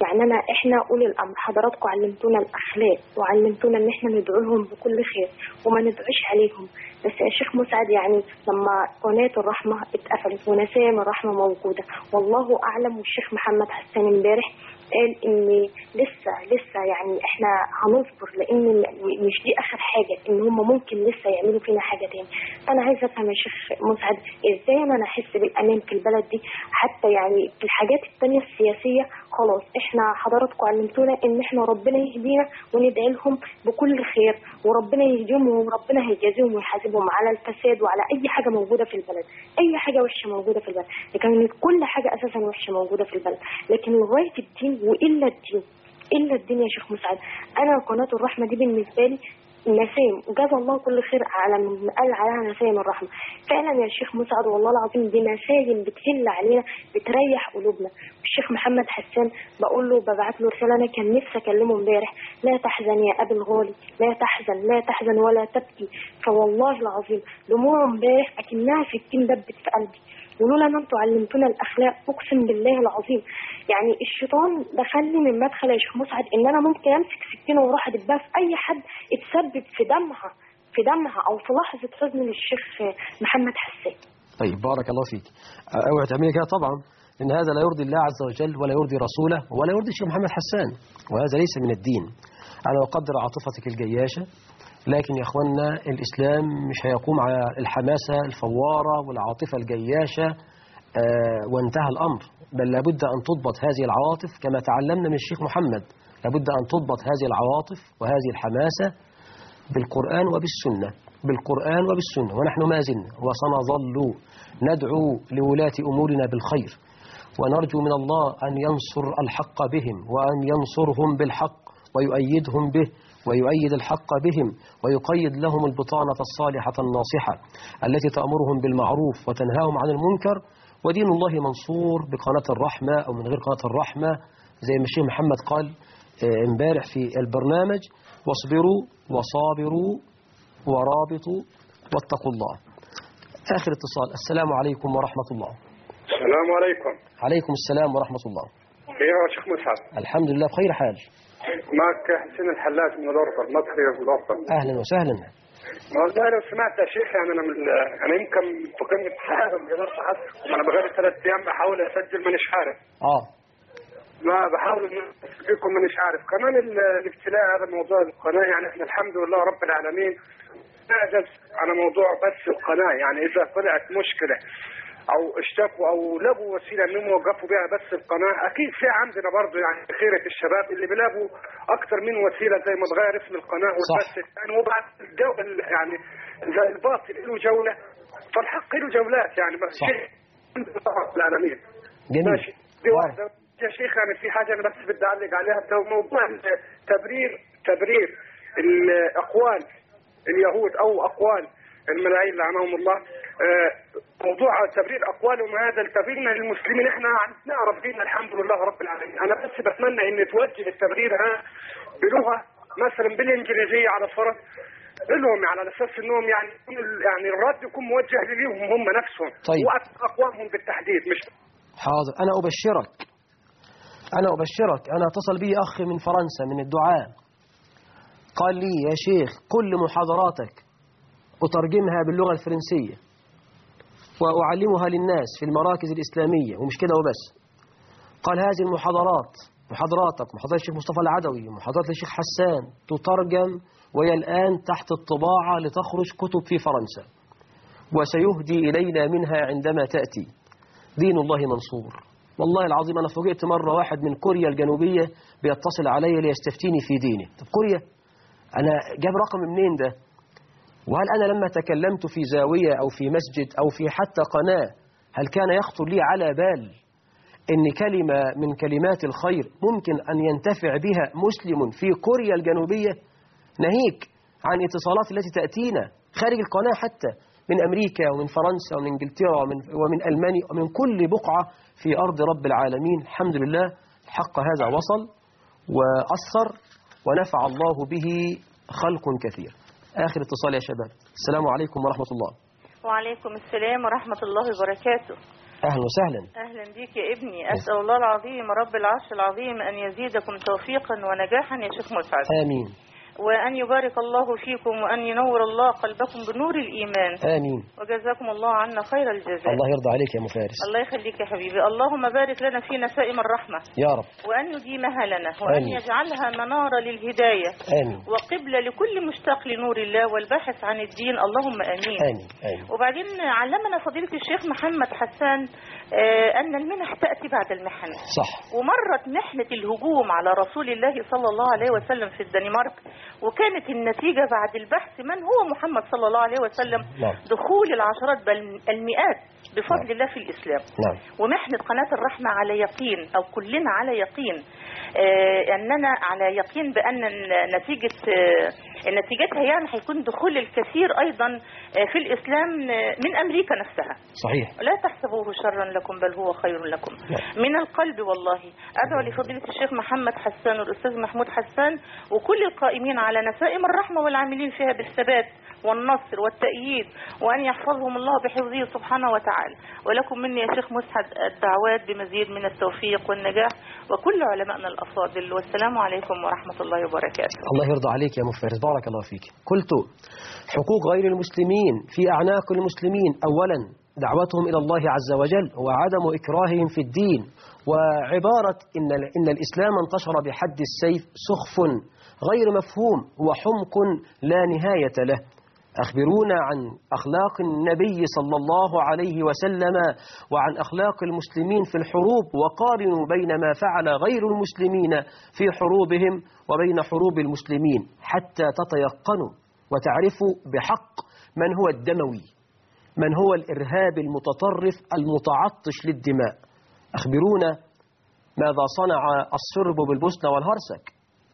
يعني أنا إحنا أولي الأمر حضراتكم علمتونا الأخلاق وعلمتونا إن إحنا ندعو لهم بكل خير وما ندعوش عليهم. بس يا شيخ مسعد يعني لما قناة الرحمة اتقفلت ونسائم الرحمة موجودة والله أعلم، والشيخ محمد حسان امبارح قال إن لسه لسه يعني إحنا هنصبر لأن مش دي آخر حاجة، إن هم ممكن لسه يعملوا فينا حاجة تاني. أنا عايزة أفهم يا شيخ مسعد إزاي أنا أحس بالأمان في البلد دي، حتى يعني في الحاجات التانية السياسية خلاص إحنا حضراتكم علمتونا إن إحنا ربنا يهدينا وندعي لهم بكل خير وربنا يهديهم وربنا هيجازيهم ويحاسبهم على الفساد وعلى أي حاجة موجودة في البلد، أي حاجة وحشة موجودة في البلد، لكن كل حاجة أساسا وحشة موجودة في البلد، لكن لغاية الدين وإلا الدين إلا الدين يا شيخ مسعد. أنا قناة الرحمة دي بالنسبة لي نسائم، وجزا الله كل خير على من قال عليها نسائم الرحمة. فعلا يا شيخ مسعد والله العظيم دي نسائم بتهل علينا بتريح قلوبنا. الشيخ محمد حسان بقول له ببعت له رسالة، أنا كان نفسي أكلمه امبارح، لا تحزن يا أبي الغالي، لا تحزن لا تحزن ولا تبكي. فوالله العظيم دموعه امبارح أكنها سكين دبت في قلبي، ولولا ان انتوا علمتونا الاخلاق اقسم بالله العظيم يعني الشيطان دخلني من مدخل يا شيخ مسعد ان انا ممكن امسك سكينه واروح ادبها في اي حد اتسبب في دمها في دمها او في لحظه حزن للشيخ محمد حسان. طيب بارك الله فيك. اوعي تعملي كده طبعا، ان هذا لا يرضي الله عز وجل ولا يرضي رسوله ولا يرضي الشيخ محمد حسان، وهذا ليس من الدين. انا اقدر عاطفتك الجياشه، لكن يا اخوانا الإسلام مش هيقوم على الحماسة الفوارة والعاطفة الجياشة آه وانتهى الأمر، بل لابد أن تضبط هذه العواطف كما تعلمنا من الشيخ محمد، لابد أن تضبط هذه العواطف وهذه الحماسة بالقرآن وبالسنة، بالقرآن وبالسنة. ونحن ما زلنا وسنظل ندعو لولاة أمورنا بالخير، ونرجو من الله أن ينصر الحق بهم وأن ينصرهم بالحق ويؤيدهم به ويؤيد الحق بهم ويقيد لهم البطانة الصالحة الناصحة التي تأمرهم بالمعروف وتنهاهم عن المنكر. ودين الله منصور بقناة الرحمة أو من غير قناة الرحمة، زي ما الشيخ محمد قال امبارح في البرنامج: واصبروا وصابروا ورابطوا واتقوا الله. آخر اتصال. السلام عليكم ورحمة الله. السلام عليكم. عليكم السلام ورحمة الله. كيف يا شيخ مسعد؟ الحمد لله بخير حال. معك حسين الحلاج من الأردن، مصري من الأردن. أهلا وسهلا. والله لو سمعت يا شيخ يعني أنا من أنا يمكن في قمة حارة من جبل صحت، أنا بقالي ثلاث أيام بحاول أسجل مانيش عارف. آه. ما بحاول أسجلكم مانيش عارف، كمان الابتلاء هذا موضوع القناة يعني إحنا الحمد لله رب العالمين نعجز على موضوع بس القناة، يعني إذا طلعت مشكلة او اشتكوا او لقوا وسيله انهم يوقفوا بها بس القناه، اكيد في عندنا برضه يعني خيره الشباب اللي بيلاقوا اكثر من وسيله زي ما تغير اسم القناه والبث الثاني، وبعد الجو يعني زي الباطل له جوله فالحق له جولات يعني شيء رب العالمين. جميل. ماشي. دي واحده يا شيخ، يعني في حاجه انا بس بدي اعلق عليها، موضوع تبرير تبرير الاقوال اليهود او اقوال الملايين لعنهم الله، موضوع تبرير اقوالهم هذا التبرير للمسلمين، احنا نعرف ديننا الحمد لله رب العالمين. انا بس بتمنى ان توجه التبرير ها بلغه مثلا بالانجليزيه على فرض لهم، على اساس انهم يعني يعني الرد يكون موجه ليهم هم نفسهم. طيب. واقوامهم بالتحديد. مش حاضر. انا ابشرك انا ابشرك انا اتصل بي اخ من فرنسا من الدعاء، قال لي يا شيخ كل محاضراتك أترجمها باللغة الفرنسية وأعلمها للناس في المراكز الإسلامية، ومش كده وبس. قال هذه المحاضرات محاضراتك محاضرات الشيخ مصطفى العدوي محاضرات الشيخ حسان تترجم وهي الآن تحت الطباعة لتخرج كتب في فرنسا، وسيهدي إلينا منها عندما تأتي. دين الله منصور. والله العظيم أنا فوجئت مرة واحد من كوريا الجنوبية بيتصل علي ليستفتيني في دينه. طب كوريا أنا جاب رقم منين ده؟ وهل أنا لما تكلمت في زاوية أو في مسجد أو في حتى قناة هل كان يخطر لي على بال إن كلمة من كلمات الخير ممكن أن ينتفع بها مسلم في كوريا الجنوبية، ناهيك عن اتصالات التي تأتينا خارج القناة حتى من أمريكا ومن فرنسا ومن إنجلترا ومن, ومن ألمانيا ومن كل بقعة في أرض رب العالمين. الحمد لله الحق هذا وصل وأثر ونفع الله به خلق كثير. آخر اتصال يا شباب. السلام عليكم ورحمة الله. وعليكم السلام ورحمة الله وبركاته. أهلا وسهلا. أهلا بك يا ابني. أسأل الله العظيم رب العرش العظيم أن يزيدكم توفيقا ونجاحا يا شيخ مسعد. آمين. وأن يبارك الله فيكم وأن ينور الله قلبكم بنور الإيمان. آمين. وجزاكم الله عنا خير الجزاء. الله يرضى عليك يا مفارس. الله يخليك يا حبيبي. اللهم بارك لنا في نسائم الرحمة يا رب، وأن يديمها لنا وأن آمين. يجعلها منارة للهداية آمين. وقبلة لكل مشتاق لنور الله والباحث عن الدين. اللهم آمين. آمين. آمين. وبعدين علمنا فضيلة الشيخ محمد حسان آه أن المنح تأتي بعد المحن. صح. ومرت محنة الهجوم على رسول الله صلى الله عليه وسلم في الدنمارك، وكانت النتيجة بعد البحث من هو محمد صلى الله عليه وسلم نعم. دخول العشرات بل المئات بفضل نعم. الله في الإسلام. نعم. ومحنة قناة الرحمة على يقين، أو كلنا على يقين آه أننا على يقين بأن نتيجة آه نتيجتها يعني هيكون دخول الكثير أيضا آه في الإسلام آه من أمريكا نفسها. صحيح. لا تحسبوه شرا لكم بل هو خير لكم. نعم. من القلب والله أدعو لفضيلة الشيخ محمد حسان والأستاذ محمود حسان وكل القائمين على نسائم الرحمة والعاملين فيها بالثبات والنصر والتأييد، وأن يحفظهم الله بحفظه سبحانه وتعالى. ولكم مني يا شيخ مسعد الدعوات بمزيد من التوفيق والنجاح وكل علمائنا الأفاضل، والسلام عليكم ورحمة الله وبركاته. الله يرضى عليك يا مفارس، بارك الله فيك. قلت حقوق غير المسلمين في أعناق المسلمين، أولا دعوتهم إلى الله عز وجل وعدم إكراههم في الدين، وعبارة إن, إن الإسلام انتشر بحد السيف سخف غير مفهوم وحمق لا نهاية له. أخبرونا عن أخلاق النبي صلى الله عليه وسلم وعن أخلاق المسلمين في الحروب، وقارنوا بين ما فعل غير المسلمين في حروبهم وبين حروب المسلمين حتى تتيقنوا وتعرفوا بحق من هو الدموي، من هو الإرهاب المتطرف المتعطش للدماء. أخبرونا ماذا صنع الصرب بالبوسنة والهرسك.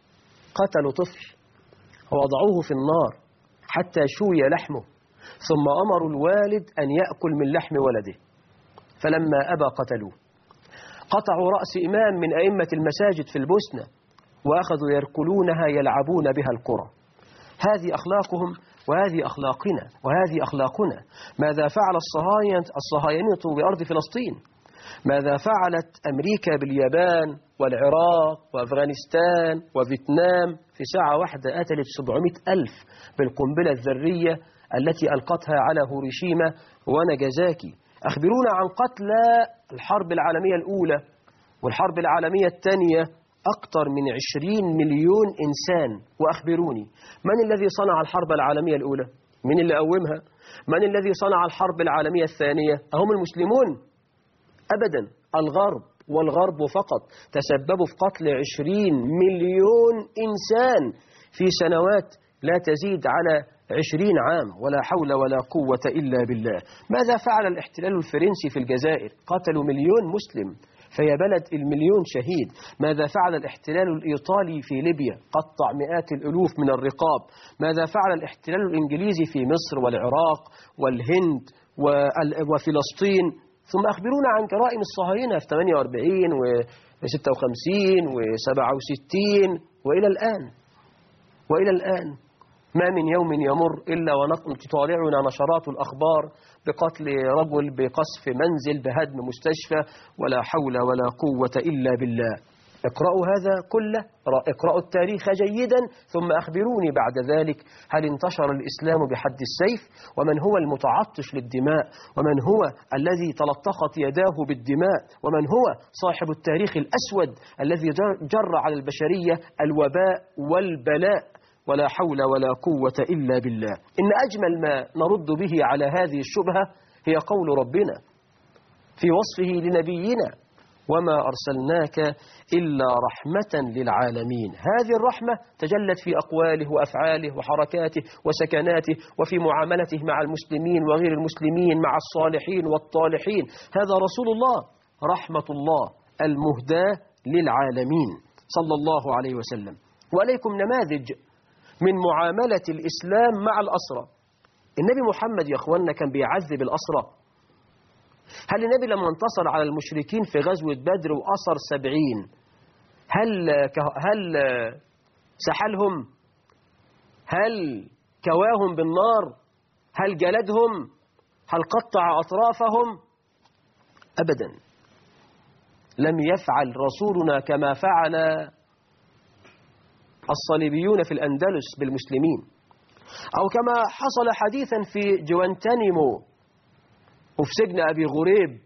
قتلوا طفل ووضعوه في النار حتى شوي لحمه، ثم أمروا الوالد أن يأكل من لحم ولده، فلما أبى قتلوه. قطعوا رأس إمام من أئمة المساجد في البوسنة وأخذوا يركلونها يلعبون بها القرى. هذه أخلاقهم وهذه أخلاقنا وهذه أخلاقنا. ماذا فعل الصهاينة الصهاينة بأرض فلسطين؟ ماذا فعلت أمريكا باليابان والعراق وأفغانستان وفيتنام؟ في ساعة واحدة قتلت سبعمائة ألف بالقنبلة الذرية التي ألقتها على هيروشيما وناجازاكي. أخبرونا عن قتلى الحرب العالمية الأولى والحرب العالمية الثانية، أكثر من عشرين مليون إنسان. وأخبروني من الذي صنع الحرب العالمية الأولى؟ من اللي قومها؟ من الذي صنع الحرب العالمية الثانية؟ أهم المسلمون؟ أبدا، الغرب، والغرب فقط تسببوا في قتل عشرين مليون إنسان في سنوات لا تزيد على عشرين عام، ولا حول ولا قوة إلا بالله. ماذا فعل الاحتلال الفرنسي في الجزائر؟ قتلوا مليون مسلم، فيا بلد المليون شهيد. ماذا فعل الاحتلال الإيطالي في ليبيا؟ قطع مئات الألوف من الرقاب. ماذا فعل الاحتلال الإنجليزي في مصر والعراق والهند وفلسطين؟ ثم أخبرونا عن جرائم الصهاينة في ثمانية وأربعين وستة وخمسين وسبعة وستين وإلى الآن وإلى الآن ما من يوم يمر إلا وتطالعنا نشرات الأخبار بقتل رجل، بقصف منزل، بهدم مستشفى، ولا حول ولا قوة إلا بالله. اقرأوا هذا كله، اقرأوا التاريخ جيدا، ثم أخبروني بعد ذلك هل انتشر الإسلام بحد السيف؟ ومن هو المتعطش للدماء؟ ومن هو الذي تلطخت يداه بالدماء؟ ومن هو صاحب التاريخ الأسود الذي جر على البشرية الوباء والبلاء؟ ولا حول ولا قوة إلا بالله. إن أجمل ما نرد به على هذه الشبهة هي قول ربنا في وصفه لنبينا: وما أرسلناك إلا رحمة للعالمين. هذه الرحمة تجلت في أقواله وأفعاله وحركاته وسكناته وفي معاملته مع المسلمين وغير المسلمين، مع الصالحين والطالحين. هذا رسول الله رحمة الله المهداة للعالمين صلى الله عليه وسلم. وعليكم نماذج من معاملة الإسلام مع الأسرى. النبي محمد يا أخوانا كان بيعذب الأسرى. هل النبي لما انتصر على المشركين في غزوة بدر وأسر سبعين هل هل سحلهم؟ هل كواهم بالنار؟ هل جلدهم؟ هل قطع أطرافهم؟ أبدا. لم يفعل رسولنا كما فعل الصليبيون في الأندلس بالمسلمين، أو كما حصل حديثا في جوانتانيمو وفي سجن أبي غريب.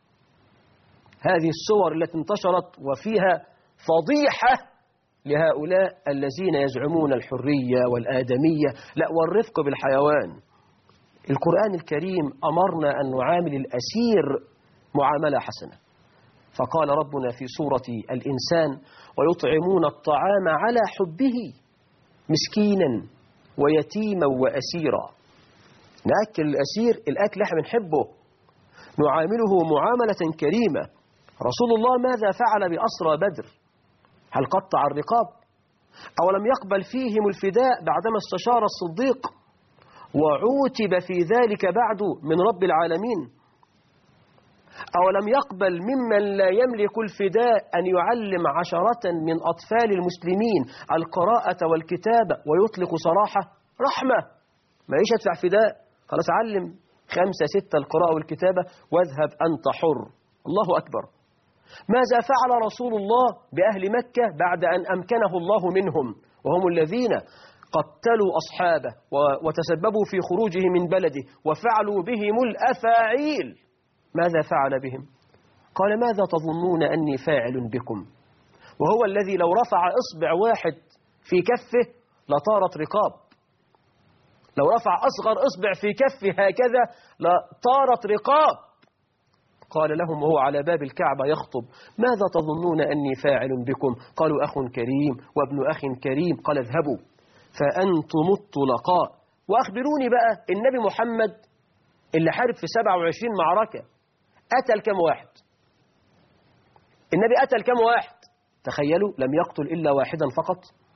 هذه الصور التي انتشرت وفيها فضيحة لهؤلاء الذين يزعمون الحرية والآدمية، لا والرفق بالحيوان. القرآن الكريم أمرنا أن نعامل الأسير معاملة حسنة، فقال ربنا في سورة الإنسان: ويطعمون الطعام على حبه مسكينا ويتيما وأسيرا. نأكل الأسير الأكل احنا بنحبه، نعامله معاملة كريمة. رسول الله ماذا فعل بأسرى بدر؟ هل قطع الرقاب؟ أو لم يقبل فيهم الفداء بعدما استشار الصديق وعوتب في ذلك بعد من رب العالمين؟ أو لم يقبل ممن لا يملك الفداء أن يعلم عشرة من أطفال المسلمين القراءة والكتابة ويطلق سراحة؟ رحمة، ما يش أدفع فداء، خلاص علم خمسة ستة القراءة والكتابة واذهب أنت حر. الله أكبر. ماذا فعل رسول الله بأهل مكة بعد أن أمكنه الله منهم وهم الذين قتلوا أصحابه وتسببوا في خروجه من بلده وفعلوا بهم الأفاعيل؟ ماذا فعل بهم؟ قال: ماذا تظنون أني فاعل بكم؟ وهو الذي لو رفع إصبع واحد في كفه لطارت رقاب، لو رفع أصغر إصبع في كفه هكذا لطارت رقاب. قال لهم وهو على باب الكعبة يخطب: ماذا تظنون أني فاعل بكم؟ قالوا: أخ كريم وابن أخ كريم. قال: اذهبوا فأنتم الطلقاء. وأخبروني بقى، النبي محمد اللي حارب في سبعة وعشرين معركة قتل كم واحد؟ النبي قتل كم واحد؟ تخيلوا، لم يقتل إلا واحدا فقط،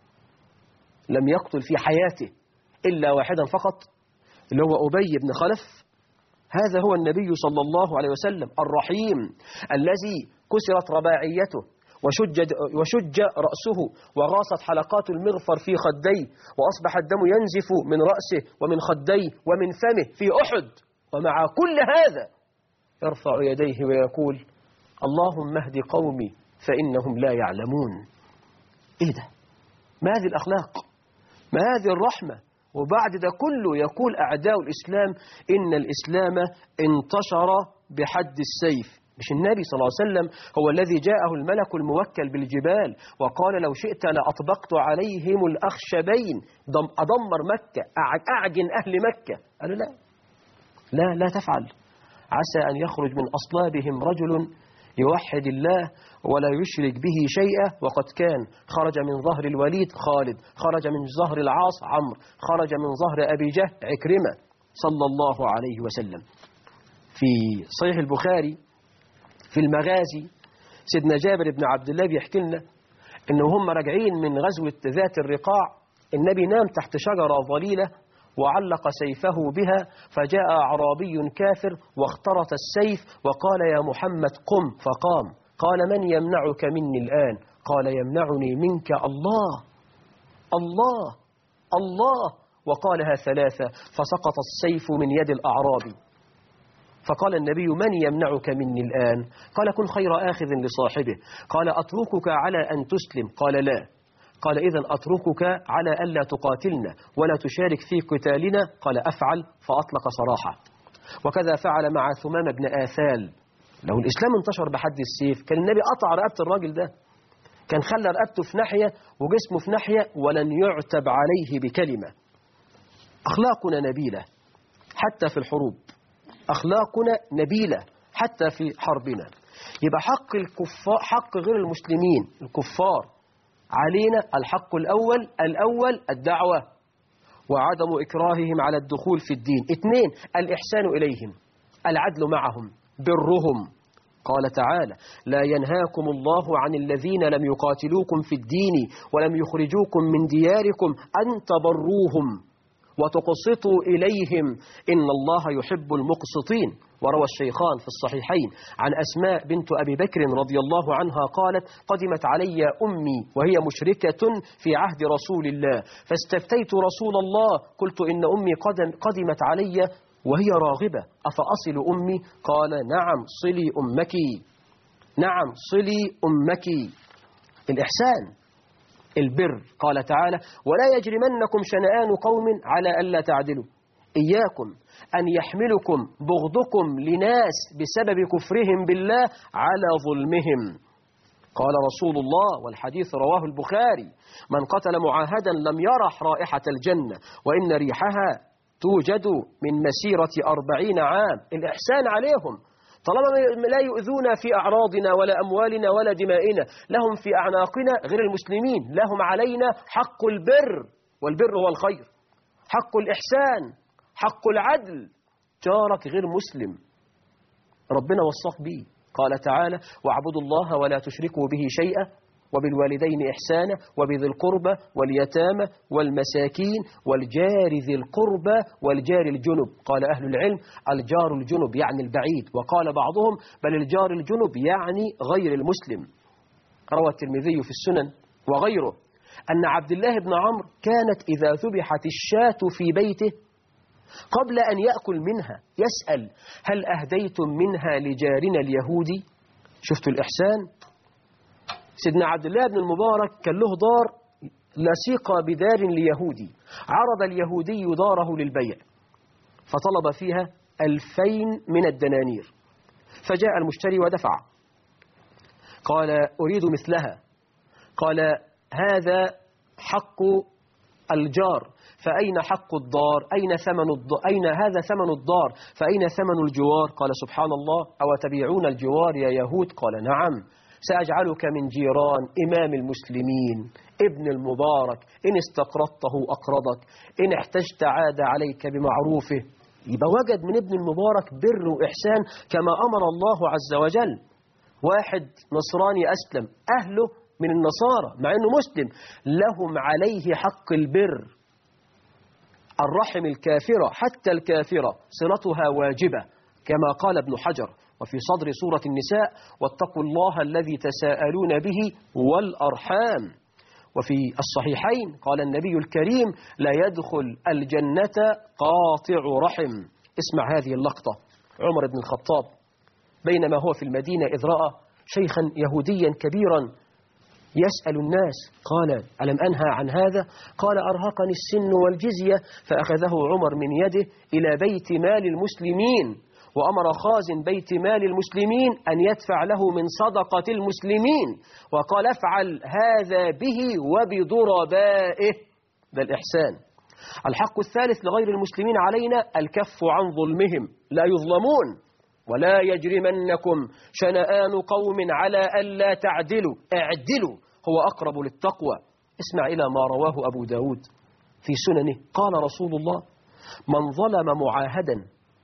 لم يقتل في حياته إلا واحدا فقط، اللي هو أبي بن خلف. هذا هو النبي صلى الله عليه وسلم الرحيم الذي كسرت رباعيته وشج, وشج رأسه وغاصت حلقات المغفر في خديه وأصبح الدم ينزف من رأسه ومن خديه ومن فمه في أحد، ومع كل هذا يرفع يديه ويقول: اللهم اهد قومي فإنهم لا يعلمون. إيه ده؟ ما هذه الأخلاق؟ ما هذه الرحمة؟ وبعد ده كله يقول أعداء الإسلام إن الإسلام انتشر بحد السيف. مش النبي صلى الله عليه وسلم هو الذي جاءه الملك الموكل بالجبال وقال: لو شئت لأطبقت عليهم الأخشبين، أدمر مكة، أعجن أهل مكة؟ قالوا لا لا لا تفعل، عسى أن يخرج من أصلابهم رجل يوحد الله ولا يشرك به شيئا، وقد كان خرج من ظهر الوليد خالد، خرج من ظهر العاص عمرو، خرج من ظهر أبي جهل عكرمة صلى الله عليه وسلم. في صحيح البخاري في المغازي سيدنا جابر بن عبد الله بيحكي لنا إنه هم راجعين من غزوة ذات الرقاع، النبي نام تحت شجرة ظليلة وعلق سيفه بها، فجاء أعرابي كافر واخترط السيف وقال: يا محمد قم، فقام. قال: من يمنعك مني الآن؟ قال: يمنعني منك الله الله الله، وقالها ثلاثة، فسقط السيف من يد الأعرابي. فقال النبي: من يمنعك مني الآن؟ قال: كن خير آخذ لصاحبه. قال: أتركك على أن تسلم؟ قال: لا. قال: إذن أتركك على ألا تقاتلنا ولا تشارك في قتالنا؟ قال: أفعل. فأطلق سراحه. وكذا فعل مع ثمام بن آثال. لو الإسلام انتشر بحد السيف كان النبي قطع رقبة الراجل ده، كان خلى رقبته في ناحية وجسمه في ناحية ولن يعتب عليه بكلمة. أخلاقنا نبيلة حتى في الحروب، أخلاقنا نبيلة حتى في حربنا. يبقى حق الكفار، حق غير المسلمين الكفار علينا الحق الأول الأول الدعوة وعدم إكراههم على الدخول في الدين. اثنين، الإحسان إليهم، العدل معهم، برهم. قال تعالى: لا ينهاكم الله عن الذين لم يقاتلوكم في الدين ولم يخرجوكم من دياركم أن تبروهم وتقسطوا إليهم إن الله يحب المقسطين. وروى الشيخان في الصحيحين عن أسماء بنت أبي بكر رضي الله عنها قالت: قدمت علي أمي وهي مشركة في عهد رسول الله، فاستفتيت رسول الله قلت: إن أمي قدم قدمت علي وهي راغبة أفأصل أمي؟ قال نعم صلي أمك، نعم صلي أمك. الإحسان البر. قال تعالى ولا يجرمنكم شنآن قوم على ألا تعدلوا إياكم أن يحملكم بغضكم لناس بسبب كفرهم بالله على ظلمهم. قال رسول الله والحديث رواه البخاري من قتل معاهدا لم يرح رائحة الجنة وإن ريحها توجد من مسيرة أربعين عام. الإحسان عليهم طالما لا يؤذون في أعراضنا ولا أموالنا ولا دمائنا، لهم في أعناقنا غير المسلمين، لهم علينا حق البر، والبر هو الخير، حق الإحسان، حق العدل. جارك غير مسلم ربنا وصاك به، قال تعالى واعبدوا الله ولا تشركوا به شيئا وبالوالدين إحسانا وبذي القربى واليتامى والمساكين والجار ذي القربى والجار الجنب. قال أهل العلم الجار الجنب يعني البعيد، وقال بعضهم بل الجار الجنب يعني غير المسلم. روى الترمذي في السنن وغيره أن عبد الله بن عمرو كانت إذا ذبحت الشاة في بيته قبل أن يأكل منها يسأل هل أهديتم منها لجارنا اليهودي؟ شفتوا الإحسان؟ سيدنا عبد الله بن المبارك كان له دار لصيق بدار ليهودي، عرض اليهودي داره للبيع فطلب فيها ألفين من الدنانير، فجاء المشتري ودفع، قال أريد مثلها، قال هذا حق الجار فأين حق الدار؟ أين ثمن الدار؟ أين هذا ثمن الدار؟ فأين ثمن الجوار؟ قال سبحان الله أو تبيعون الجوار يا يهود؟ قال نعم سأجعلك من جيران إمام المسلمين ابن المبارك، إن استقرضته أقرضك، إن احتجت عاد عليك بمعروفه. يبقى وجد من ابن المبارك بر وإحسان كما أمر الله عز وجل. واحد نصراني أسلم أهله من النصارى مع أنه مسلم، لهم عليه حق البر. الرحم الكافرة حتى الكافرة صلتها واجبة كما قال ابن حجر وفي صدر سورة النساء واتقوا الله الذي تساءلون به والأرحام. وفي الصحيحين قال النبي الكريم لا يدخل الجنة قاطع رحم. اسمع هذه اللقطة. عمر بن الخطاب بينما هو في المدينة إذ رأى شيخا يهوديا كبيرا يسأل الناس قال ألم أنهى عن هذا؟ قال أرهقني السن والجزية، فأخذه عمر من يده إلى بيت مال المسلمين وأمر خازن بيت مال المسلمين أن يدفع له من صدقة المسلمين وقال افعل هذا به وبضربائه. ده الإحسان. الحق الثالث لغير المسلمين علينا الكف عن ظلمهم، لا يظلمون. ولا يجرمنكم شنآن قوم على ألا تعدلوا اعدلوا هو أقرب للتقوى. اسمع إلى ما رواه أبو داود في سننه قال رسول الله من ظلم معاهدا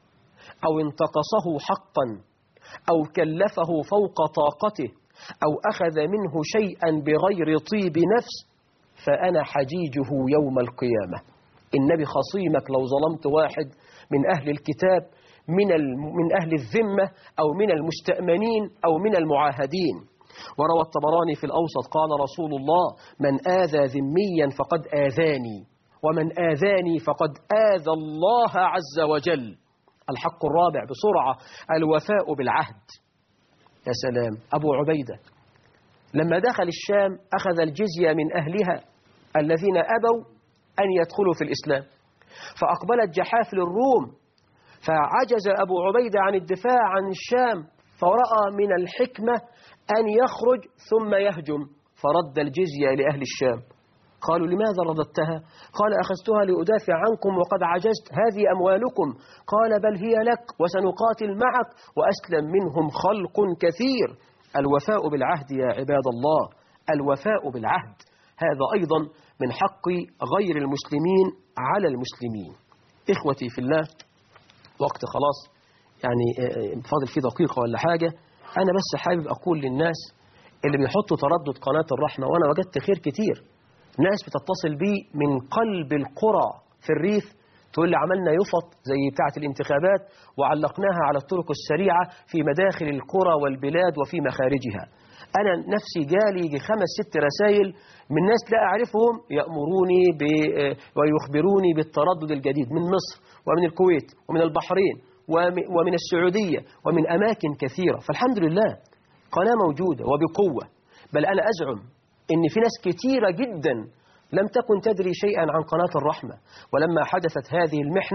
أو انتقصه حقا أو كلفه فوق طاقته أو أخذ منه شيئا بغير طيب نفس فأنا حجيجه يوم القيامة. النبي خصيمك لو ظلمت واحد من أهل الكتاب من من أهل الذمة أو من المستأمنين أو من المعاهدين. وروى الطبراني في الأوسط قال رسول الله من آذى ذميا فقد آذاني ومن آذاني فقد آذى الله عز وجل. الحق الرابع بسرعة الوفاء بالعهد. يا سلام. أبو عبيدة لما دخل الشام أخذ الجزية من أهلها الذين أبوا أن يدخلوا في الإسلام، فأقبلت جحافل الروم فعجز أبو عبيدة عن الدفاع عن الشام، فرأى من الحكمة أن يخرج ثم يهجم، فرد الجزية لأهل الشام. قالوا لماذا رددتها؟ قال أخذتها لأدافع عنكم وقد عجزت، هذه أموالكم. قال بل هي لك وسنقاتل معك، وأسلم منهم خلق كثير. الوفاء بالعهد يا عباد الله، الوفاء بالعهد هذا أيضا من حق غير المسلمين على المسلمين. إخوتي في الله، وقت خلاص يعني فاضل فيه دقيقة ولا حاجة. أنا بس حابب أقول للناس اللي بيحطوا تردد قناة الرحمة، وأنا وجدت خير كتير، ناس بتتصل بي من قلب القرى في الريف تقول لي عملنا يفط زي بتاعة الانتخابات وعلقناها على الطرق السريعة في مداخل القرى والبلاد وفي مخارجها. أنا نفسي جالي يجي خمس ست رسائل من ناس لا أعرفهم يأمروني ب... ويخبروني بالتردد الجديد من مصر ومن الكويت ومن البحرين ومن السعودية ومن أماكن كثيرة. فالحمد لله قناة موجودة وبقوة. بل أنا أزعم إن في ناس كثيرة جدا لم تكن تدري شيئا عن قناة الرحمة، ولما حدثت هذه المحنة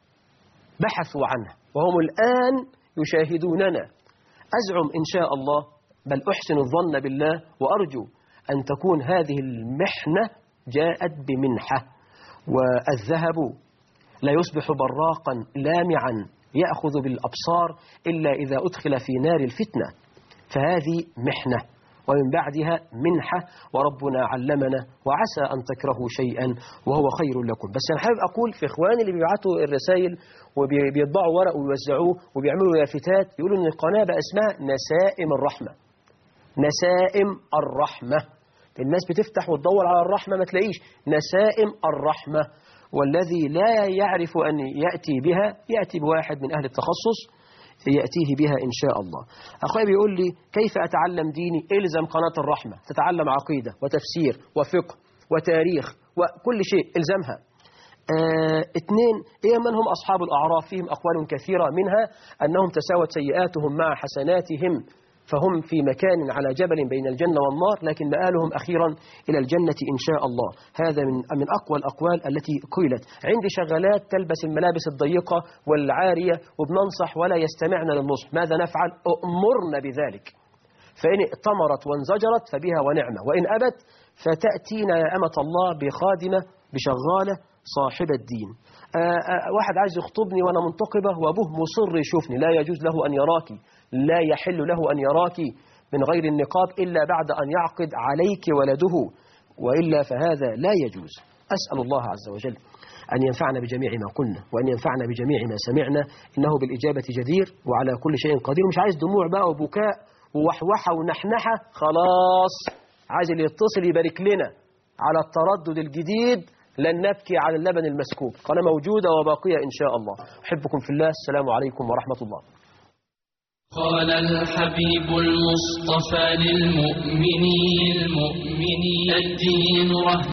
بحثوا عنها وهم الآن يشاهدوننا. أزعم إن شاء الله، بل أحسن الظن بالله وأرجو أن تكون هذه المحنة جاءت بمنحة. والذهب لا يصبح براقا لامعا يأخذ بالأبصار إلا إذا أدخل في نار الفتنة. فهذه محنة ومن بعدها منحة، وربنا علمنا وعسى أن تكرهوا شيئا وهو خير لكم. بس أنا حابب أقول في إخواني اللي بيبعتوا الرسائل وبيطبعوا ورق ويوزعوه وبيعملوا لافتات يقولوا إن القناة بقى اسمها نسائم الرحمة. نسائم الرحمة، الناس بتفتح وتدور على الرحمة ما تلاقيش. نسائم الرحمة، والذي لا يعرف أن يأتي بها يأتي بواحد من أهل التخصص يأتيه بها إن شاء الله. أخوي بيقول لي كيف أتعلم ديني؟ إلزم قناة الرحمة، تتعلم عقيدة وتفسير وفقه وتاريخ وكل شيء إلزمها. آه اثنين، إيه من هم أصحاب الأعراف؟ فيهم أقوال كثيرة، منها أنهم تساوت سيئاتهم مع حسناتهم، فهم في مكان على جبل بين الجنة والنار، لكن مآلهم أخيرا إلى الجنة إن شاء الله. هذا من من أقوى الأقوال التي قيلت. عندي شغالات تلبس الملابس الضيقة والعارية وبننصح ولا يستمعن للنصح، ماذا نفعل؟ أؤمرنا بذلك، فإن ائتمرت وانزجرت فبها ونعمة، وإن أبت فتأتينا يا أمة الله بخادمة بشغالة صاحب الدين. آآ آآ واحد عايز يخطبني وأنا منتقبة وأبوه مصر يشوفني، لا يجوز له أن يراكي، لا يحل له أن يراك من غير النقاب إلا بعد أن يعقد عليك ولده، وإلا فهذا لا يجوز. أسأل الله عز وجل أن ينفعنا بجميع ما قلنا وأن ينفعنا بجميع ما سمعنا، إنه بالإجابة جدير وعلى كل شيء قدير. مش عايز دموع بقى وبكاء ووحوحة ونحنحة، خلاص عايز اللي يتصل يبارك لنا على التردد الجديد، لن نبكي على اللبن المسكوب. قناة موجودة وباقية إن شاء الله. أحبكم في الله، السلام عليكم ورحمة الله. قال الحبيب المصطفى للمؤمنين الدين رهبة